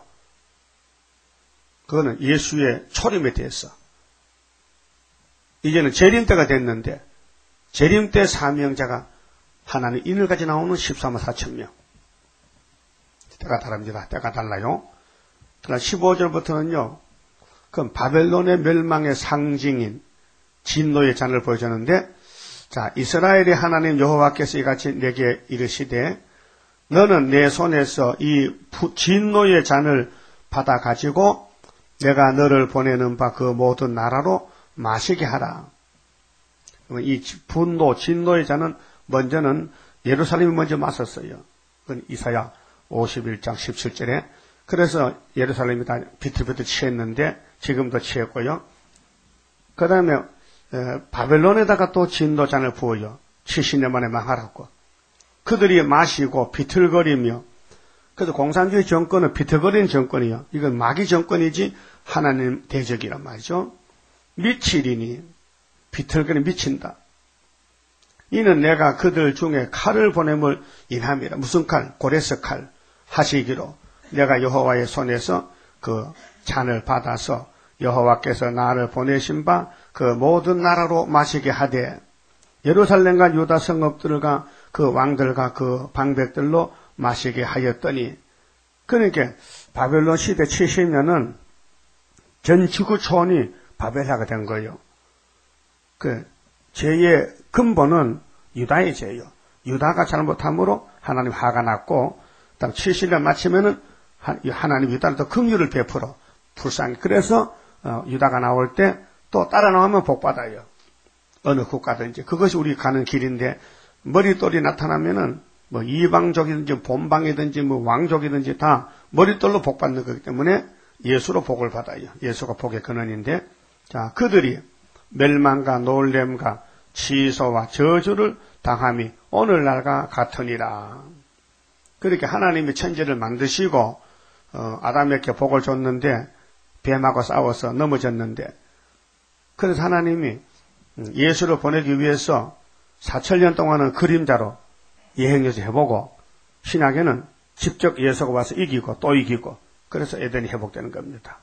그거는 예수의 초림에 대해서. 이제는 재림 때가 됐는데 재림 때 사명자가 하나님 인을까지 나오는 십삼만 사천 명. 때가 다릅니다. 때가 달라요. 그러나 십오 절부터는요. 그럼 바벨론의 멸망의 상징인 진노의 잔을 보여줬는데 자 이스라엘의 하나님 여호와께서 이같이 내게 이르시되 너는 내 손에서 이 진노의 잔을 받아 가지고 내가 너를 보내는 바 그 모든 나라로 마시게 하라. 이 분노 진노의 잔은 먼저는 예루살렘이 먼저 마셨어요. 그건 이사야 오십일 장 십칠 절에 그래서 예루살렘이 다 비틀비틀 취했는데 지금도 취했고요. 그 다음에 바벨론에다가 또 진노잔을 부어요. 칠십 년 만에 망하라고. 그들이 마시고 비틀거리며 그래서 공산주의 정권은 비틀거리는 정권이요. 이건 마귀 정권이지 하나님 대적이란 말이죠. 미치리니 비틀거리 미친다. 이는 내가 그들 중에 칼을 보냄을 인함이라. 무슨 칼? 고레스 칼 하시기로 내가 여호와의 손에서 그 잔을 받아서 여호와께서 나를 보내신 바 그 모든 나라로 마시게 하되 예루살렘과 유다 성읍들과 그 왕들과 그 방백들로 마시게 하였더니, 그러니까 바벨론 시대 칠십 년은 전 지구 초원이 바벨하게 된 거예요. 그 죄의 근본은 유다의 죄예요. 유다가 잘못함으로 하나님 화가 났고, 그다음 칠십 년 마치면은 하나님 유다를 더 긍휼을 베풀어 불쌍히. 그래서 어, 유다가 나올 때 또 따라 나오면 복 받아요. 어느 국가든지 그것이 우리 가는 길인데, 머릿돌이 나타나면은 뭐 이방족이든지 본방이든지 뭐 왕족이든지 다 머릿돌로 복 받는 거기 때문에 예수로 복을 받아요. 예수가 복의 근원인데, 자, 그들이 멸망과 놀램과 취소와 저주를 당함이 오늘날과 같으니라. 그렇게 하나님이 천지를 만드시고 어, 아담에게 복을 줬는데 뱀하고 싸워서 넘어졌는데, 그래서 하나님이 예수를 보내기 위해서 사천 년 동안은 그림자로 예행여서 해보고, 신약에는 직접 예수가 와서 이기고 또 이기고, 그래서 에덴이 회복되는 겁니다.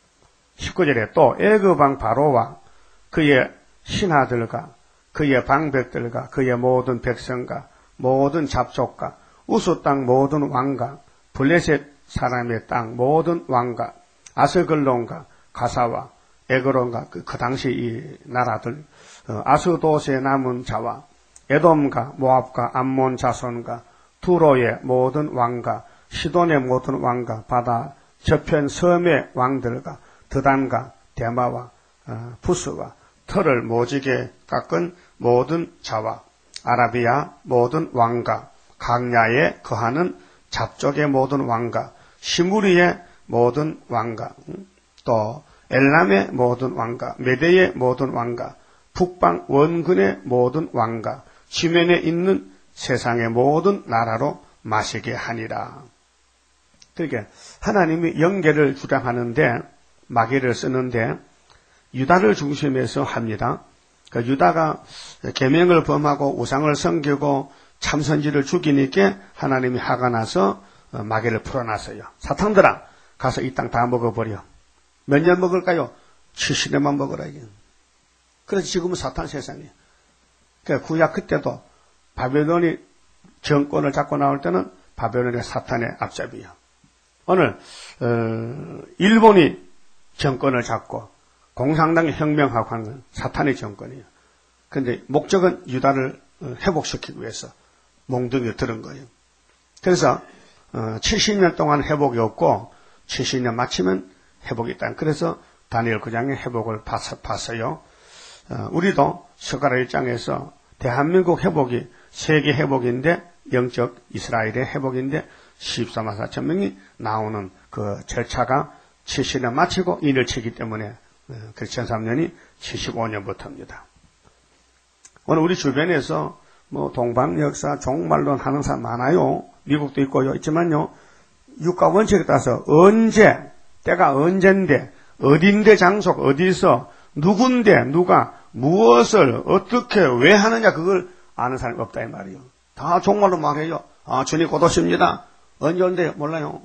십구 절에 또 애굽왕 바로와 그의 신하들과 그의 방백들과 그의 모든 백성과 모든 잡족과 우수 땅 모든 왕과 블레셋 사람의 땅 모든 왕과 아스글론과 가사와 에그론과 그, 그 당시 이 나라들, 어, 아스도스에 남은 자와 에돔과 모압과 암몬 자손과 두로의 모든 왕과 시돈의 모든 왕과 바다 저편 섬의 왕들과 드단과 데마와 어, 부스와 털을 모지게 깎은 모든 자와 아라비아 모든 왕과 강야에 거하는 잡족의 모든 왕과 시무리의 모든 왕과 또 엘람의 모든 왕과 메대의 모든 왕과 북방 원근의 모든 왕과 지면에 있는 세상의 모든 나라로 마시게 하니라. 그러니까 하나님이 영계를 주장하는데 마귀를 쓰는데 유다를 중심해서 합니다. 그러니까 유다가 계명을 범하고 우상을 섬기고 참선지를 죽이니까 하나님이 화가 나서 마귀를 풀어놨어요. 사탄들아, 가서 이 땅 다 먹어버려. 몇 년 먹을까요? 칠십 년만 먹으라 이게. 그래서 지금은 사탄 세상이에요. 그러니까 구약 그때도 바벨론이 정권을 잡고 나올 때는 바벨론의 사탄의 앞잡이야. 오늘 어, 일본이 정권을 잡고 공산당이 혁명하고 하는 건 사탄의 정권이에요. 그런데 목적은 유다를 회복시키기 위해서 몽둥이를 들은 거예요. 그래서 어, 칠십 년 동안 회복이 없고 칠십 년 마치면 회복이 있다. 그래서 다니엘 구 장의 회복을 봤어요. 어, 우리도 스가랴 일 장에서 대한민국 회복이 세계 회복인데 영적 이스라엘의 회복인데 십사만 사천 명이 나오는 그 절차가 칠십 년 마치고 인을 치기 때문에 그 천삼 년이 칠십오 년부터입니다. 오늘 우리 주변에서 뭐 동방 역사 종말론 하는 사람 많아요. 미국도 있고요. 있지만요. 육가 원칙에 따라서 언제 때가 언젠데 어딘데 장소 어디서 누군데 누가 무엇을 어떻게 왜 하느냐 그걸 아는 사람이 없다 이 말이에요. 다 종말로 말해요. 아 주님 곧 오십니다. 언제 온대요? 몰라요.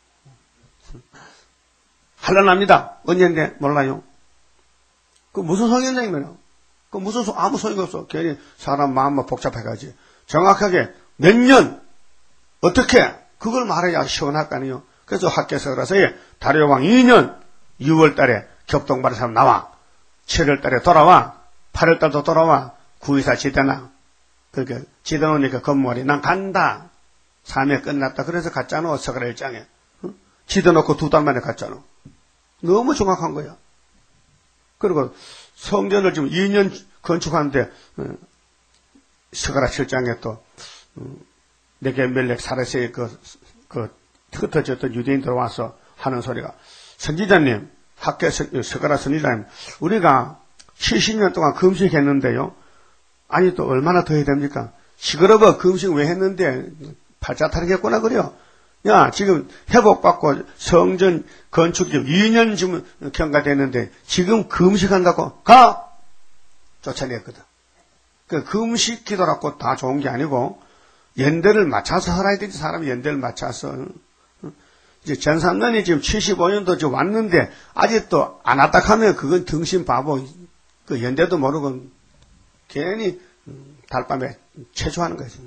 한란합니다. 언제인데 몰라요. 그 무슨 소용이 있냐 이거요. 그 무슨 소 아무 소용이 없어. 괜히 사람 마음만 복잡해가지. 정확하게 몇 년 어떻게 그걸 말해야 시원할 거 아니에요. 그래서 학계서라서 다리오왕 이 년 유월 달에 격동받은 사람 나와. 칠월 달에 돌아와. 팔월 달도 돌아와. 구이사 지대나. 그러니까 지대 놓으니까 건물이 난 간다. 삶에 끝났다. 그래서 갔잖아. 서가랴 일 장에. 응? 지대 놓고 두 달 만에 갔잖아. 너무 정확한 거야. 그리고 성전을 지금 이 년 건축하는데 어, 서가랴 칠 장에 또 어, 네게멜렉 사레스의 그, 그 흩어졌던 유대인들 와서 하는 소리가 선지자님, 학계 서가랴 선지자님, 우리가 칠십 년 동안 금식했는데요. 아니 또 얼마나 더 해야 됩니까? 시끄러워 금식 왜 했는데 팔자 타령했구나 그래요. 야 지금 회복받고 성전 건축 지금 이 년 지금 경과됐는데 지금 금식한다고 가 쫓아냈거든. 그 금식 기도라고 다 좋은 게 아니고 연대를 맞춰서 살아야 되지. 사람이 연대를 맞춰서 이제 전삼년이 지금 칠십오 년도 지금 왔는데, 아직도 안 왔다 하면 그건 등신 바보, 그 연대도 모르고, 괜히, 달밤에 체조하는 거지.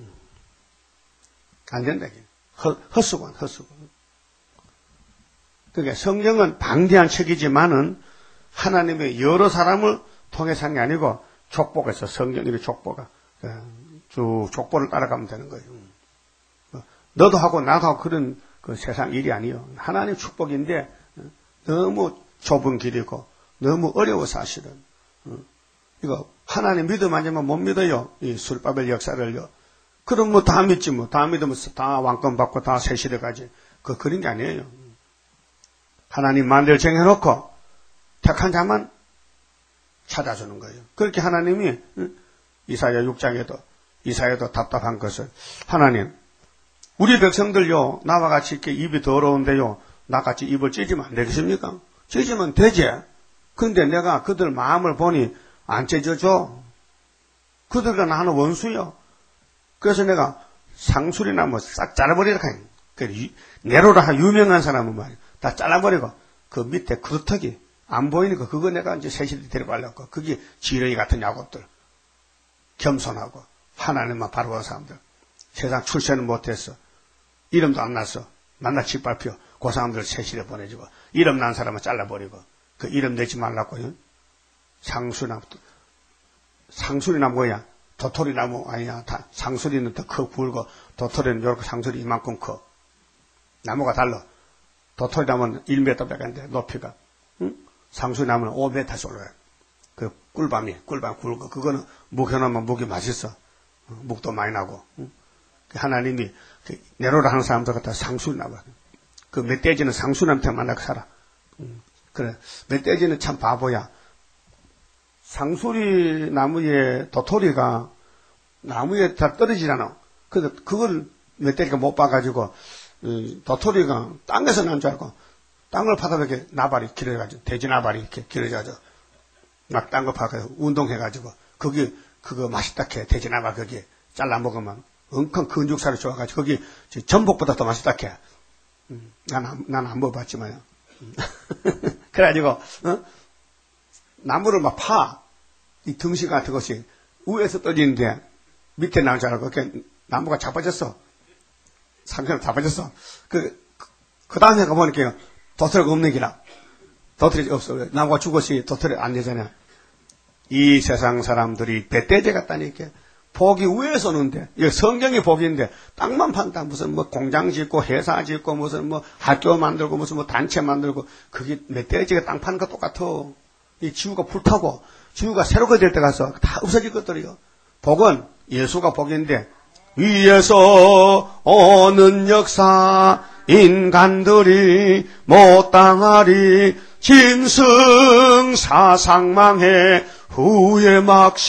안 된다. 헛, 헛수건, 헛수건. 그러니까 성경은 방대한 책이지만은, 하나님의 여러 사람을 통해서 한 게 아니고, 족보가 있어. 성경의 족보가. 쭉 족보를 따라가면 되는 거예요. 너도 하고 나도 하고 그런 그 세상 일이 아니요. 하나님 축복인데 너무 좁은 길이고 너무 어려워 사실은. 이거 하나님 믿음 아니면 못 믿어요. 이 술바벨 역사를요. 그럼 뭐 다 믿지 뭐. 다 믿으면 다 왕권 받고 다 세시대 가지. 그 그런 게 아니에요. 하나님 만들 정해놓고 택한 자만 찾아주는 거예요. 그렇게 하나님이 이사야 육 장에도 이사야도 답답한 것을 하나님 우리 백성들요 나와 같이 이렇게 입이 더러운데요 나같이 입을 찢으면 안 되겠습니까? 찢으면 되지. 근데 내가 그들 마음을 보니 안 찢어져. 그들과 나는 원수요. 그래서 내가 상술이나 뭐 싹 잘라버리라 하니 그 네로라 한 유명한 사람은 말이야 다 잘라버리고 그 밑에 그루터기 안 보이니까 그거 내가 이제 세실에 데려가려고 그게 지렁이 같은 야곱들 겸손하고 하나님만 바라보는 사람들 세상 출세는 못했어. 이름도 안 났어. 만나 짓밟혀. 그 사람들 세실에 보내주고 이름 난 사람은 잘라버리고 그 이름 내지 말라고요. 상수나무 상수리나무 뭐야? 도토리나무 아니야. 다, 상수리는 더 커 굵고 도토리는 요렇게 상수리 이만큼 커. 나무가 달라. 도토리나무는 일 미터 밖인데 높이가 응? 상수리나무는 오 미터씩 올라요. 그 꿀밤이 꿀밤 굵고 그거는 묵 해놓으면 묵이 맛있어. 묵도 많이 나고. 응? 하나님이 그 내로라 하는 사람들 갖다 상수리나무 그 멧돼지는 상수리나무한테 만나고 살아. 응. 그래 멧돼지는 참 바보야. 상수리 나무에 도토리가 나무에 다 떨어지잖아. 근데 그걸 멧돼지가 못 봐가지고 이 도토리가 땅에서 난 줄 알고 땅을 파다 이렇게 나발이 길어가지고 돼지 나발이 이렇게 길어져가지고 막 땅 거 파서 운동해가지고 거기 그거 맛있다 캐 돼지 나발 거기 잘라 먹으면 엄청 근육살이 좋아가지고 거기 전복보다 더 맛있다 캐. 음, 난 난 안 먹어봤지만요. 그래가지고 어? 나무를 막 파. 이 등시 같은 것이 위에서 떨리는데 밑에 나올 줄 알고 그렇게 나무가 자빠졌어. 상처럼 자빠졌어. 그, 그 다음에 가보니까 도토리가 없는 기라. 도토리 없어. 나무가 죽었으니 도토리 안 되잖아. 이 세상 사람들이 배떼제 같다니까. 복이 위에서 오는데, 이거 성경이 복인데, 땅만 판다. 무슨 뭐 공장 짓고, 회사 짓고, 무슨 뭐 학교 만들고, 무슨 뭐 단체 만들고, 그게 멧돼지가 땅 파는 거 똑같아. 이 지구가 불타고, 지구가 새롭게 될 때 가서 다 없어질 것들이요. 복은 예수가 복인데, 위에서 오는 역사, 인간들이 못 당하리, 짐승 사상망해, 후에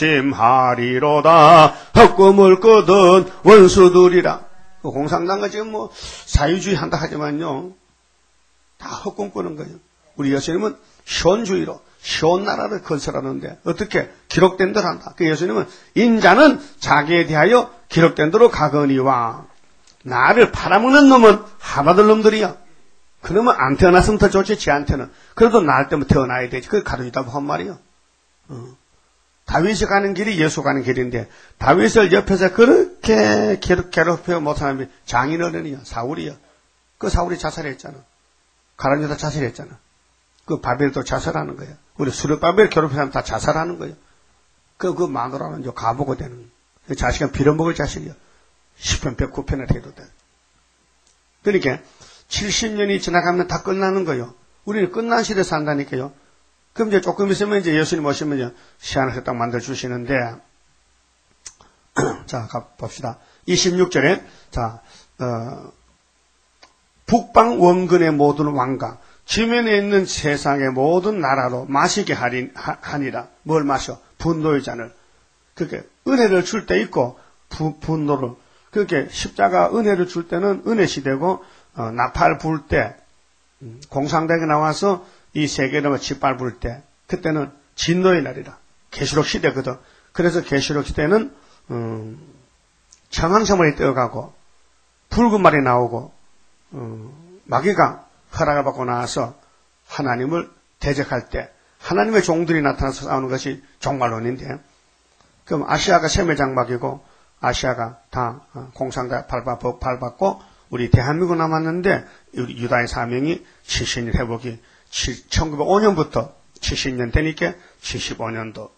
막심하리로다. 헛꿈을 끄던 원수들이라. 그 공산당은 지금 뭐 사회주의 한다 하지만요, 다 헛꿈 꾸는 거예요. 우리 예수님은 현주의로 현 나라를 건설하는데 어떻게 기록된 대로 한다. 그 예수님은 인자는 자기에 대하여 기록된 대로 가거니와 나를 팔아먹는 놈은 하받을 놈들이야. 그러면 안 태어났으면 더 좋지. 지한테는 그래도 나을 때면 태어나야 되지. 그게 가르치다고 한 말이야. 어. 다윗이 가는 길이 예수 가는 길인데 다윗을 옆에서 그렇게 괴롭혀 못한 사람이 장인어른이야. 사울이야. 그 사울이 자살했잖아. 가룟유다 자살했잖아. 그 바벨도 자살하는 거야. 우리 수르바벨 괴롭힌 사람 다 자살하는 거야. 그, 그 마누라는 이제 가보고 되는 거야. 자식은 빌어먹을 자식이야. 십 편 백구 편을 해도 돼. 그러니까 칠십 년이 지나가면 다 끝나는 거예요. 우리는 끝난 시대에 산다니까요. 그럼 이제 조금 있으면 이제 예수님 오시면 시한을 딱 만들어 주시는데, 자, 봅시다. 이십육 절에, 자, 어, 북방 원근의 모든 왕가, 지면에 있는 세상의 모든 나라로 마시게 하리, 하니라. 뭘 마셔? 분노의 잔을. 그렇게 은혜를 줄 때 있고, 부, 분노를. 그렇게 십자가 은혜를 줄 때는 은혜 시대고, 어, 나팔 불 때, 음, 공상대가 나와서 이 세계를 짓밟을 때, 그때는 진노의 날이라. 계시록 시대거든. 그래서 계시록 시대는, 음, 청항서물이 떠가고, 붉은 말이 나오고, 음, 마귀가 허락을 받고 나서 하나님을 대적할 때 하나님의 종들이 나타나서 싸우는 것이 종말론인데, 그럼 아시아가 셈의 장막이고 아시아가 다 공상자 밟았고 우리 대한민국 남았는데 우리 유다의 사명이 칠십 년 회복이 천구백오 년부터 칠십 년 되니까 칠십오 년도.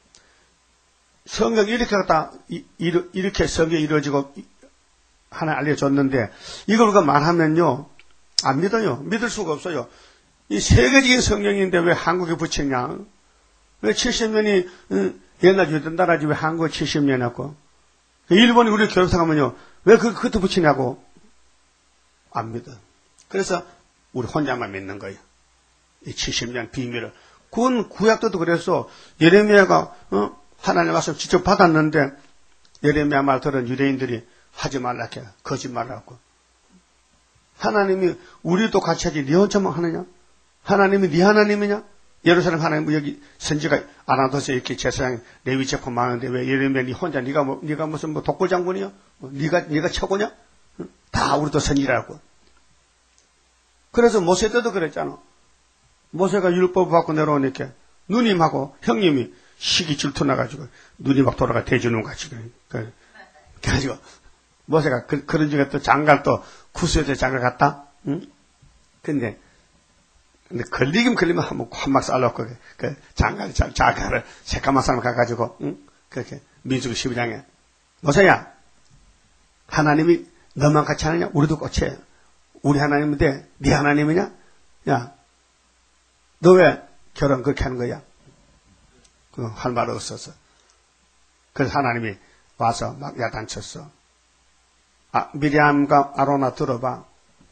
성경이 이렇게 갖다 이렇게 성경이 이루어지고 하나 알려줬는데 이걸 우리가 말하면요 안 믿어요. 믿을 수가 없어요. 이 세계적인 성경인데 왜 한국에 붙였냐? 왜 칠십 년이 옛날 유전 나라지 왜 한국에 칠십 년 했고 일본이 우리 교섭하면요 왜 그 그것도 붙이냐고 안 믿어. 그래서 우리 혼자만 믿는 거예요. 이 칠십 년 비밀을. 그건 구약도 그래서 예레미야가 어? 하나님 말씀 직접 받았는데 예레미야 말 들은 유대인들이 하지 말라게 거짓말하고 하나님이 우리도 같이 하지 네 혼자만 하느냐? 하나님이 네 하나님이냐? 예루살렘 하나님 여기 선지가 아나도스에 이렇게 제사장이 레위 제품 많은데 왜 예레미야 네 혼자 네가 뭐 네가 무슨 뭐 독골 장군이야? 뭐 네가 네가 최고냐? 다 우리도 선지라고. 그래서 모세 때도 그랬잖아. 모세가 율법을 받고 내려오니까 누님하고 형님이 시기 질투 나가지고 눈이 막 돌아가 대주는 같이 그래. 그래가지고 모세가 그, 그런 중에 또 장갈 또 구수여대 장갈 갔다. 응? 근데 근데 걸리긴 걸리면 한번 한막 쌀놓고 그 장갈 장갈을 새까만 사람 가가지고 응? 그렇게 민수기 십이 장에 모세야 하나님이 너만 같이 하느냐? 우리도 꽃이에요. 우리 하나님인데 네 하나님이냐? 야, 너 왜 결혼 그렇게 하는 거야? 그 할 말 없어서. 그래서 하나님이 와서 막 야단쳤어. 아, 미리암과 아로나 들어봐.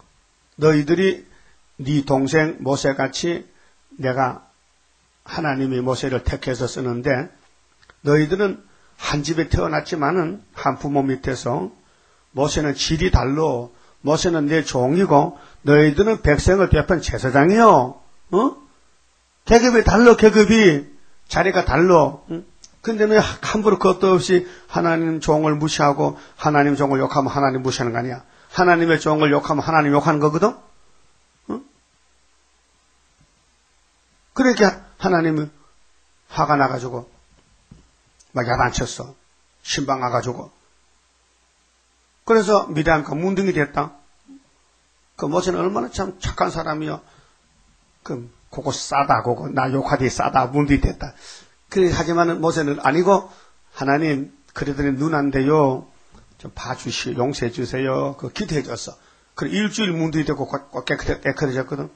너희들이 네 동생 모세같이 내가 하나님이 모세를 택해서 쓰는데 너희들은 한 집에 태어났지만은 한 부모 밑에서 모세는 질이 달로 모세는 내 종이고 너희들은 백성을 대표한 제사장이요. 어? 계급이 달러 계급이 자리가 달러. 응? 근데 왜 함부로 그것도 없이 하나님 종을 무시하고 하나님 종을 욕하면 하나님 무시하는 거 아니야. 하나님의 종을 욕하면 하나님 욕하는 거거든. 응? 그러니까 하나님이 화가 나가지고 막 야단쳤어. 신방 와가지고. 그래서 미리암과 문둥이 됐다. 그 모세는 얼마나 참 착한 사람이요. 그 그거 싸다, 그거 나 욕하디 싸다, 문둥이 됐다. 그래 하지만은 모세는 아니고 하나님 그래들이 눈 안 돼요. 좀 봐주시오, 용서해 주세요. 그 기도해 줬어. 그래 일주일 문둥이 되고 깨끗해졌거든.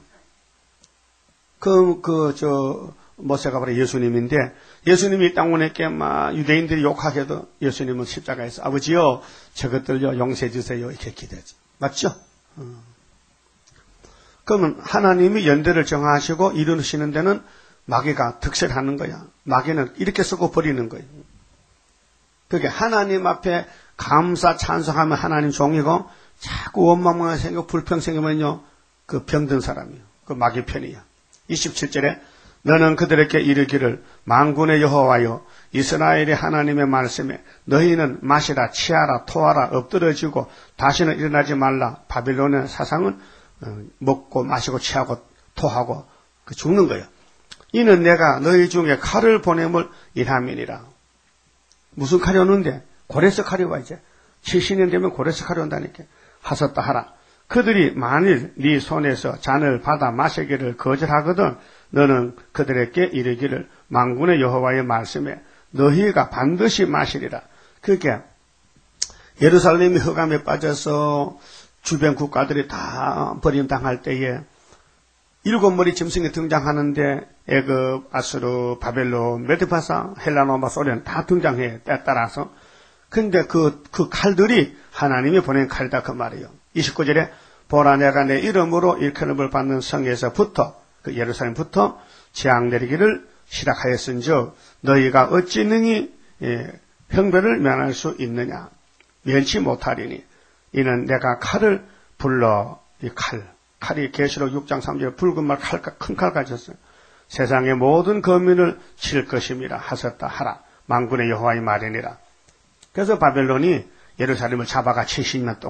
그 그 저 모세가 바로 예수님인데 예수님이 땅 오니까 막 유대인들이 욕하게도 예수님은 십자가에서 아버지요 저것들요 용서해 주세요 이렇게 기도했죠. 맞죠? 음. 그러면 하나님이 연대를 정하시고 이루시는 데는 마귀가 득실하는 거야. 마귀는 이렇게 쓰고 버리는 거예요. 그게 하나님 앞에 감사 찬송하면 하나님 종이고 자꾸 원망만 생기고 불평 생기면요 그 병든 사람이에요. 그 마귀 편이야. 이십칠 절에 너는 그들에게 이르기를 만군의 여호와여 이스라엘의 하나님의 말씀에 너희는 마시라 취하라 토하라 엎드러지고 다시는 일어나지 말라. 바빌론의 사상은 먹고 마시고 취하고 토하고 죽는 거예요. 이는 내가 너희 중에 칼을 보냄을 일함이니라. 무슨 칼이 오는데? 고레스 칼이 와 이제. 칠십 년 되면 고레스 칼이 온다니까. 하섰다 하라. 그들이 만일 네 손에서 잔을 받아 마시기를 거절하거든 너는 그들에게 이르기를 만군의 여호와의 말씀에 너희가 반드시 마시리라. 그게 예루살렘이 흑암에 빠져서 주변 국가들이 다 버림당할 때에 일곱 머리 짐승이 등장하는데 애굽, 아수르, 바벨론, 메드파사, 헬라노마, 소련 다 등장해 때에 따라서. 근데 그, 그 칼들이 하나님이 보낸 칼이다 그 말이에요. 이십구 절에 보라 내가 내 이름으로 일컬음을 받는 성에서부터 그 예루살렘부터 재앙 내리기를 시작하였은즉 너희가 어찌 능히 예, 형벌을 면할 수 있느냐 면치 못하리니 이는 내가 칼을 불러 이 칼 칼이 계시록 육 장 삼 절에 붉은 말 칼 큰 칼 가졌어요. 세상의 모든 거민을 칠 것임이라 하셨다 하라. 만군의 여호와의 말이니라. 그래서 바벨론이 예루살렘을 잡아가 칠십 년 동안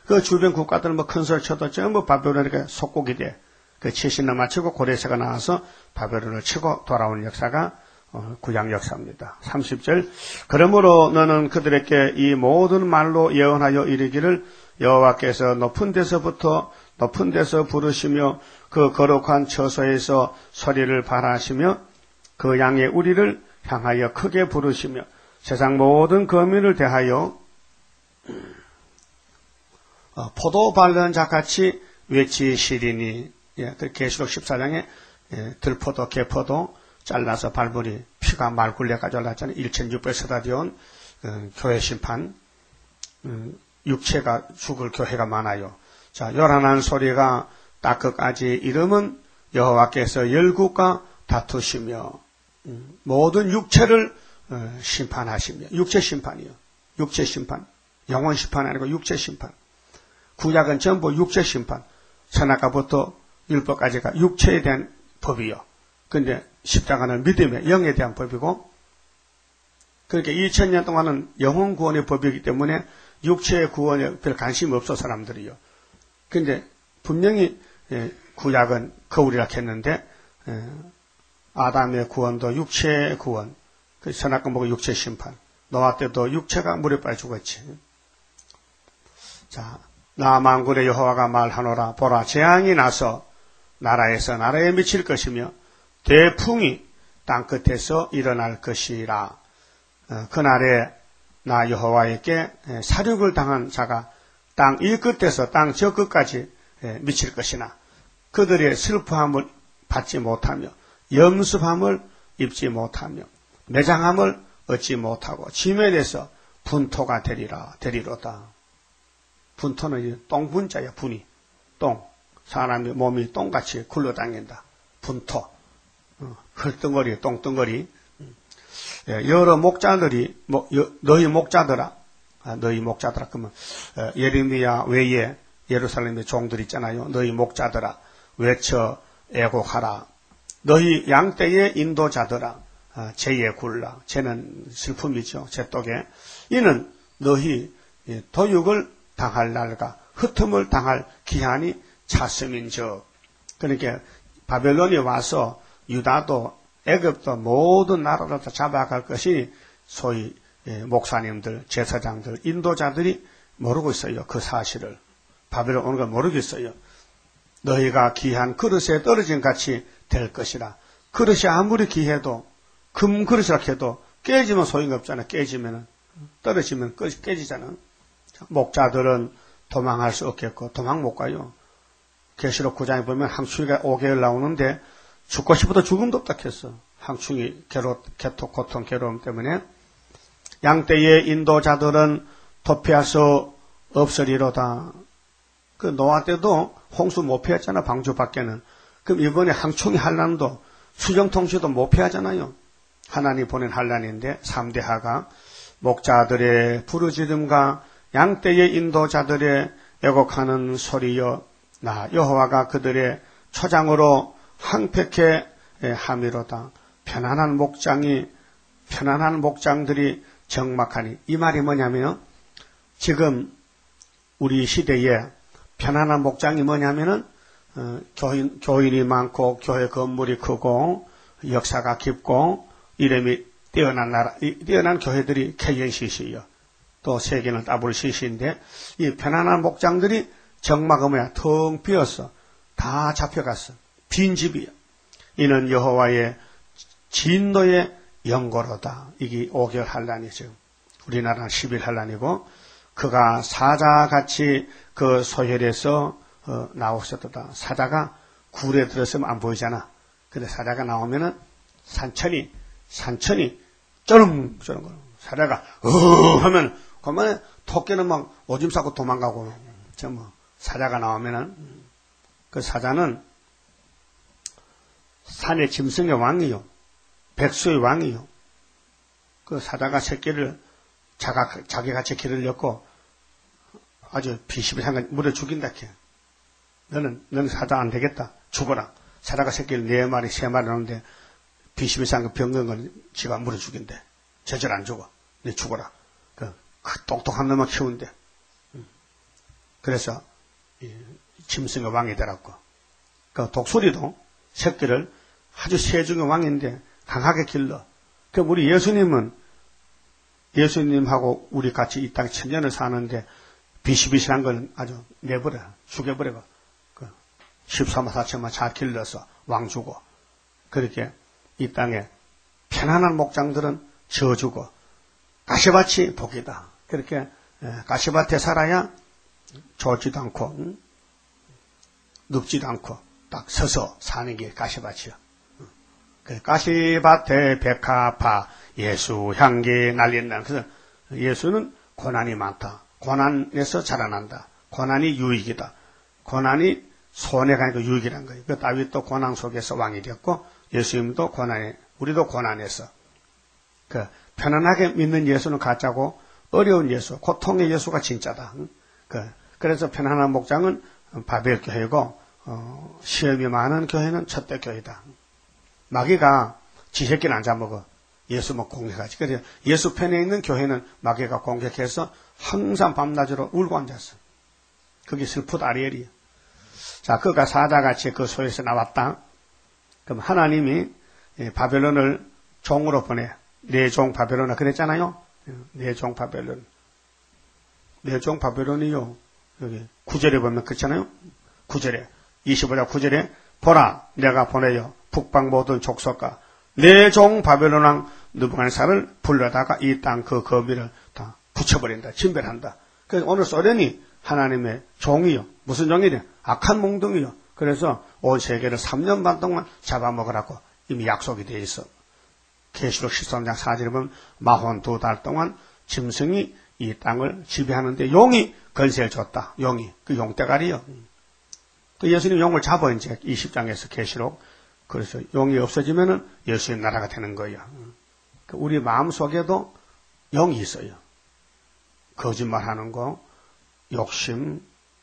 그 주변 국가들 뭐 큰 소리 쳐도 전부 바벨론에게 속국이 돼. 그 칠십년 마치고 고레세가 나와서 바벨론을 치고 돌아온 역사가 어, 구약 역사입니다. 삼십 절. 그러므로 너는 그들에게 이 모든 말로 예언하여 이르기를 여호와께서 높은 데서부터 높은 데서 부르시며 그 거룩한 처소에서 소리를 발하시며 그 양의 우리를 향하여 크게 부르시며 세상 모든 거민을 대하여 어, 포도 밟는 자같이 외치시리니. 예, 그 계시록 십사 장에 예, 들포도 개포도 잘라서 밟으니 피가 말 굴레까지 올랐잖아요. 천육백 스타디온 어, 교회 심판 어, 육체가 죽을 교회가 많아요. 자, 요란한 소리가 땅끝까지 이름은 여호와께서 열국과 다투시며 음, 모든 육체를 어, 심판하시며. 육체 심판이요. 육체 심판. 영혼 심판이 아니고 육체 심판. 구약은 전부 육체 심판. 선악과부터 율법까지가 육체에 대한 법이요. 근데 십자가는 믿음의 영에 대한 법이고, 그렇게 이천 년 동안은 영혼 구원의 법이기 때문에 육체의 구원에 별 관심이 없어 사람들이요. 근데 분명히 구약은 거울이라 했는데 아담의 구원도 육체의 구원, 그 선악과 보고 육체 심판. 노아 때도 육체가 물에 빠져 죽었지. 자, 나 만군의 여호와가 말하노라. 보라, 재앙이 나서 나라에서 나라에 미칠 것이며 대풍이 땅끝에서 일어날 것이라. 어, 그날에 나 여호와에게 사륙을 당한 자가 땅 이 끝에서 땅 저 끝까지 미칠 것이나 그들의 슬퍼함을 받지 못하며 염습함을 입지 못하며 매장함을 얻지 못하고 지면에서 분토가 되리라 되리로다. 분토는 똥분자야. 분이 똥. 사람의 몸이 똥같이 굴러다닌다. 분토. 어, 흙덩어리, 똥덩어리. 예, 여러 목자들이 뭐, 여, 너희 목자들아, 아, 너희 목자들아. 그러면 어, 예레미야 외에 예루살렘의 종들 있잖아요. 너희 목자들아, 외쳐 애곡하라. 너희 양떼의 인도자들아, 아, 재에 굴라. 재는 슬픔이죠. 재독에. 이는 너희 예, 도육을 당할 날과 흩음을 당할 기한이 찼음인즉. 그러니까 바벨론이 와서 유다도 애굽도 모든 나라를 다 잡아갈 것이 소위 목사님들, 제사장들, 인도자들이 모르고 있어요. 그 사실을. 바벨론 오는 걸 모르겠어요. 너희가 귀한 그릇에 떨어진 같이 될 것이라. 그릇이 아무리 귀해도 금 그릇이라 해도 깨지면 소용이 없잖아. 깨지면 떨어지면 깨지잖아. 목자들은 도망할 수 없겠고 도망 못 가요. 계시록 구 장에 보면 항충이가 오 개월 나오는데 죽고 싶어도 죽음도 없다 했어. 항충이 괴로, 개토, 고통, 괴로움 때문에. 양떼의 인도자들은 도피할 수 없으리로다. 그 노아 때도 홍수 못 피했잖아. 방주 밖에는. 그럼 이번에 항충이 한란도 수정통치도 못 피하잖아요. 하나님 보낸 한란인데 삼 대 하가 목자들의 부르짖음과 양떼의 인도자들의 애곡하는 소리여 나 여호와가 그들의 초장으로 항백해 함이로다. 편안한 목장이 편안한 목장들이 적막하니. 이 말이 뭐냐면 지금 우리 시대에 편안한 목장이 뭐냐면은 어, 교인, 교인이 많고 교회 건물이 크고 역사가 깊고 이름이 뛰어난 나라, 뛰어난 교회들이 케이엔씨씨요. 또 세계는 더블유씨씨인데 이 편안한 목장들이 적막은 뭐야? 텅 비었어. 다 잡혀갔어. 빈집이야. 이는 여호와의 진노의 영고로다. 이게 오 개월 한란이죠. 우리나라는 십 일 한란이고 그가 사자같이 그 소혈에서 어, 나오셨다. 사자가 굴에 들었으면 안 보이잖아. 근데 사자가 나오면은 산천이 산천이 쩌름 쩌는 거야. 사자가 어 하면 그러면 토끼는 막 오줌 싸고 도망가고. 저 뭐 사자가 나오면은 그 사자는 산의 짐승의 왕이요. 백수의 왕이요. 그 사자가 새끼를 자가, 자기가 새끼를 엮고 아주 비십이상간 물에 죽인다 캐. 너는, 너는 사자 안 되겠다. 죽어라. 사자가 새끼를 네 마리, 세 마리 나오는데 비십이상간 병건을 지가 물에 죽인대. 저절 안 죽어. 네 죽어라. 그, 그 똑똑한 놈만 키운대. 그래서 짐승의 왕이 되었고, 그 독수리도 새끼를 아주 세중의 왕인데 강하게 길러. 그 우리 예수님은 예수님하고 우리 같이 이 땅 천년을 사는데 비실비실한 걸 아주 내버려 죽여버리고 그 십삼만 사천만 잘 길러서 왕 주고, 그렇게 이 땅에 편안한 목장들은 져주고 가시밭이 복이다. 그렇게 가시밭에 살아야 졸지도 않고 응? 눕지도 않고 딱 서서 사는 게 가시밭이야. 그 가시밭에 백합화 예수 향기 날린다. 그래서 예수는 고난이 많다. 고난에서 자라난다. 고난이 유익이다. 고난이 손해가 아니고 유익이란 거예요. 그 다윗도 고난 속에서 왕이 되었고, 예수님도 고난에, 우리도 고난에서. 그 편안하게 믿는 예수는 가짜고, 어려운 예수, 고통의 예수가 진짜다. 그 그래서 편안한 목장은 바벨 교회고, 어, 시험이 많은 교회는 첫대 교회다. 마귀가 지 새끼는 안 잡먹어. 예수 뭐 공격하지. 그래서 예수 편에 있는 교회는 마귀가 공격해서 항상 밤낮으로 울고 앉았어. 그게 슬프다, 아리엘이야. 자, 그가 사자같이 그 소에서 나왔다. 그럼 하나님이 바벨론을 종으로 보내. 내 종 바벨론아 그랬잖아요. 내 종 바벨론. 내 종 바벨론이요. 여기 구 절에 보면 그렇잖아요. 구 절에. 이십오 장 구 절에 보라 내가 보내요. 북방 모든 족속과 내 종 바벨론 왕 느부갓네살을 불러다가 이 땅 그 거미를 다 붙여버린다. 진멸한다. 그래서 오늘 소련이 하나님의 종이요. 무슨 종이냐? 악한 몽둥이요. 그래서 온 세계를 삼 년 반 동안 잡아먹으라고 이미 약속이 되어 있어. 계시록 십삼 장 사 절에 보면 마혼 두 달 동안 짐승이 이 땅을 지배하는데 용이 건세를 줬다. 용이. 그 용대가리요. 그 예수님 용을 잡아 이제 이십 장에서 계시록. 그래서 용이 없어지면은 예수의 나라가 되는 거예요. 우리 마음 속에도 용이 있어요. 거짓말하는 거, 욕심,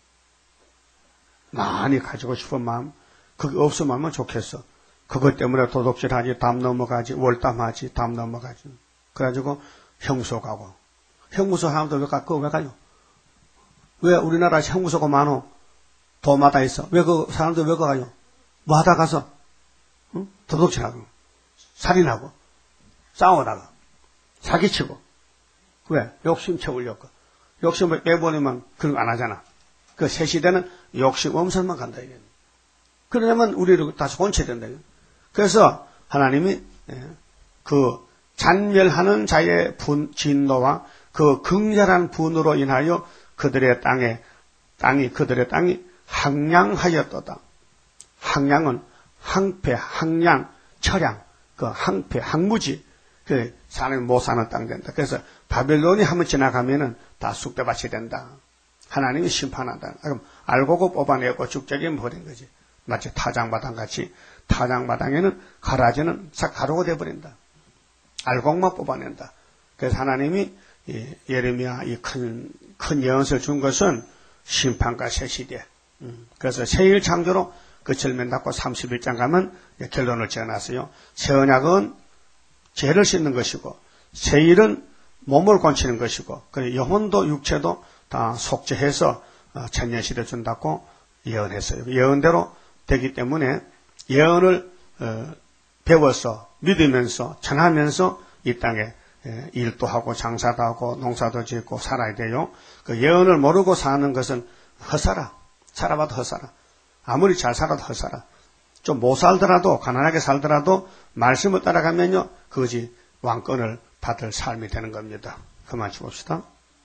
많이 가지고 싶은 마음, 그게 없으면 하면 좋겠어. 그것 때문에 도둑질하지, 담 넘어가지, 월담하지, 담 넘어가지. 그래가지고 형소 가고. 형무소 사람들 왜 가? 그거 왜 가요? 왜 우리나라에 형무소가 많어? 도마다 있어. 왜 그 사람들 왜 가요? 뭐 하다 가서? 응? 도둑질하고, 살인하고, 싸우다가, 사기치고. 왜? 욕심 채우려고. 욕심을 빼버리면 그런 거 안 하잖아. 그 새 시대는 욕심 엄살만 간다, 이게. 그러려면 우리를 다시 고쳐야 된다, 이게. 그래서 하나님이 그 잔멸하는 자의 분, 진노와 그 극렬한 분으로 인하여 그들의 땅에, 땅이, 그들의 땅이 항량하였도다. 항량은 항폐, 항량, 처량, 그 항폐, 항무지, 그 사람이 못 사는 땅 된다. 그래서 바벨론이 한번 지나가면은 다 쑥대밭이 된다. 하나님이 심판한다. 그럼 알고고 뽑아내고 죽적이면 버린 거지. 마치 타작마당 같이 타작마당에는 가라지는 싹 가루가 돼버린다. 알곡만 뽑아낸다. 그래서 하나님이 이 예레미야 이 큰, 큰 예언을 준 것은 심판과 새 시대. 음. 그래서 새일 창조로 그 절면 닫고 삼십일 장 가면 결론을 지어놨어요. 새 언약은 죄를 씻는 것이고, 새일은 몸을 고치는 것이고, 그 영혼도 육체도 다 속죄해서 천년시대 준다고 예언했어요. 예언대로 되기 때문에 예언을 어, 배워서 믿으면서 전하면서 이 땅에 일도 하고 장사도 하고 농사도 짓고 살아야 돼요. 그 예언을 모르고 사는 것은 헛살아. 살아봐도 헛살아. 아무리 잘 살아도 헛살아. 좀 못 살더라도 가난하게 살더라도 말씀을 따라가면요 그것이 왕권을 받을 삶이 되는 겁니다. 그만 줍시다.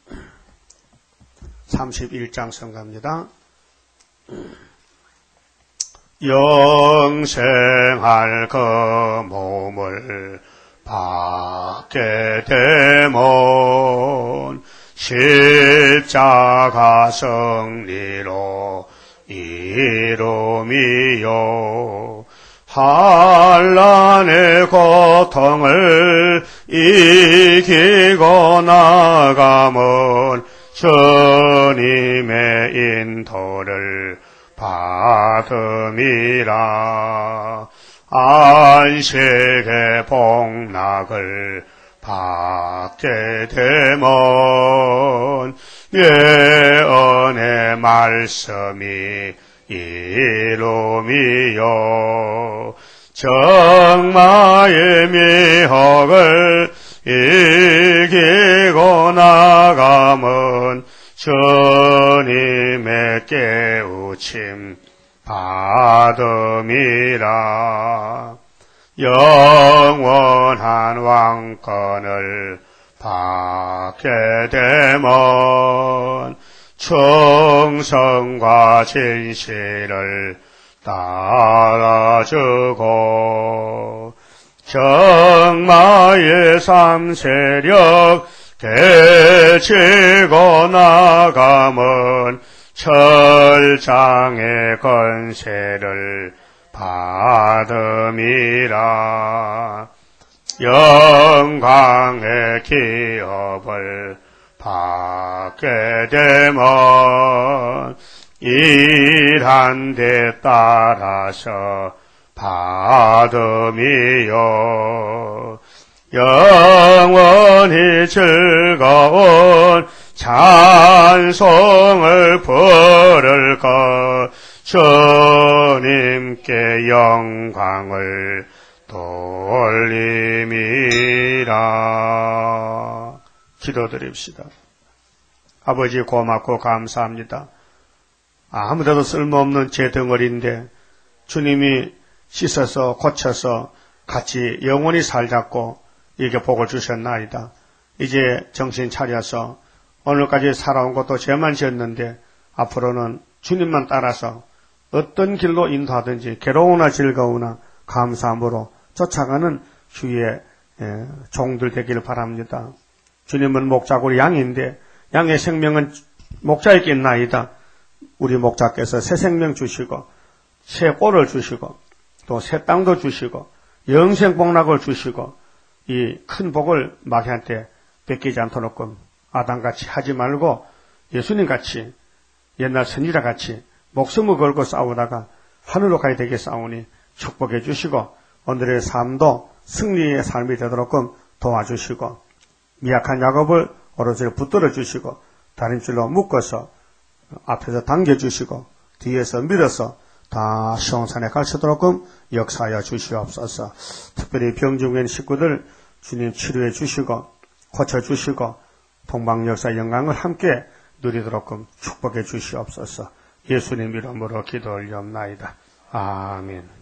삼십일 장 성가입니다. 영생할 그 몸을 받게 되면 십자가 승리로 이름이요 환난의 고통을 이기고 나가면 주님의 인도를 받음이라. 안식의 복락을 받게 되면 내 은혜 말씀이 이름이요 정마의 미혹을 이기고 나감은 주님의 깨우침 받음이라. 영원한 왕권을 받게 되면 충성과 진실을 따라주고 정마의 삼세력 개치고 나감은 철장의 권세를 받음이라. 영광의 기업을 받게 되면 일한 데 따라서 받음이요 영원히 즐거운 찬송을 부를 것 주님께 영광을 돌림이라. 기도드립시다. 아버지 고맙고 감사합니다. 아무데도 쓸모없는 제 덩어리인데 주님이 씻어서 고쳐서 같이 영원히 살자고 이게 복을 주셨나이다. 이제 정신 차려서 오늘까지 살아온 것도 죄만 지었는데 앞으로는 주님만 따라서 어떤 길로 인도하든지 괴로우나 즐거우나 감사함으로 쫓아가는 주의 종들 되기를 바랍니다. 주님은 목자고 양인데 양의 생명은 목자에게 있나이다. 우리 목자께서 새 생명 주시고 새 꼴을 주시고 또 새 땅도 주시고 영생 복락을 주시고 이 큰 복을 마귀한테 뺏기지 않도록 아담같이 하지 말고 예수님같이 옛날 선지자같이 목숨을 걸고 싸우다가 하늘로 가야 되게 싸우니 축복해 주시고 오늘의 삶도 승리의 삶이 되도록 도와주시고 미약한 야곱을 오른쪽에 붙들어 주시고 다림줄로 묶어서 앞에서 당겨주시고 뒤에서 밀어서 다 시온산에 갈 수 있도록 역사하여 주시옵소서. 특별히 병중인 식구들 주님 치료해 주시고 고쳐주시고 동방역사 영광을 함께 누리도록 축복해 주시옵소서. 예수님 이름으로 기도 올리옵나이다. 아멘.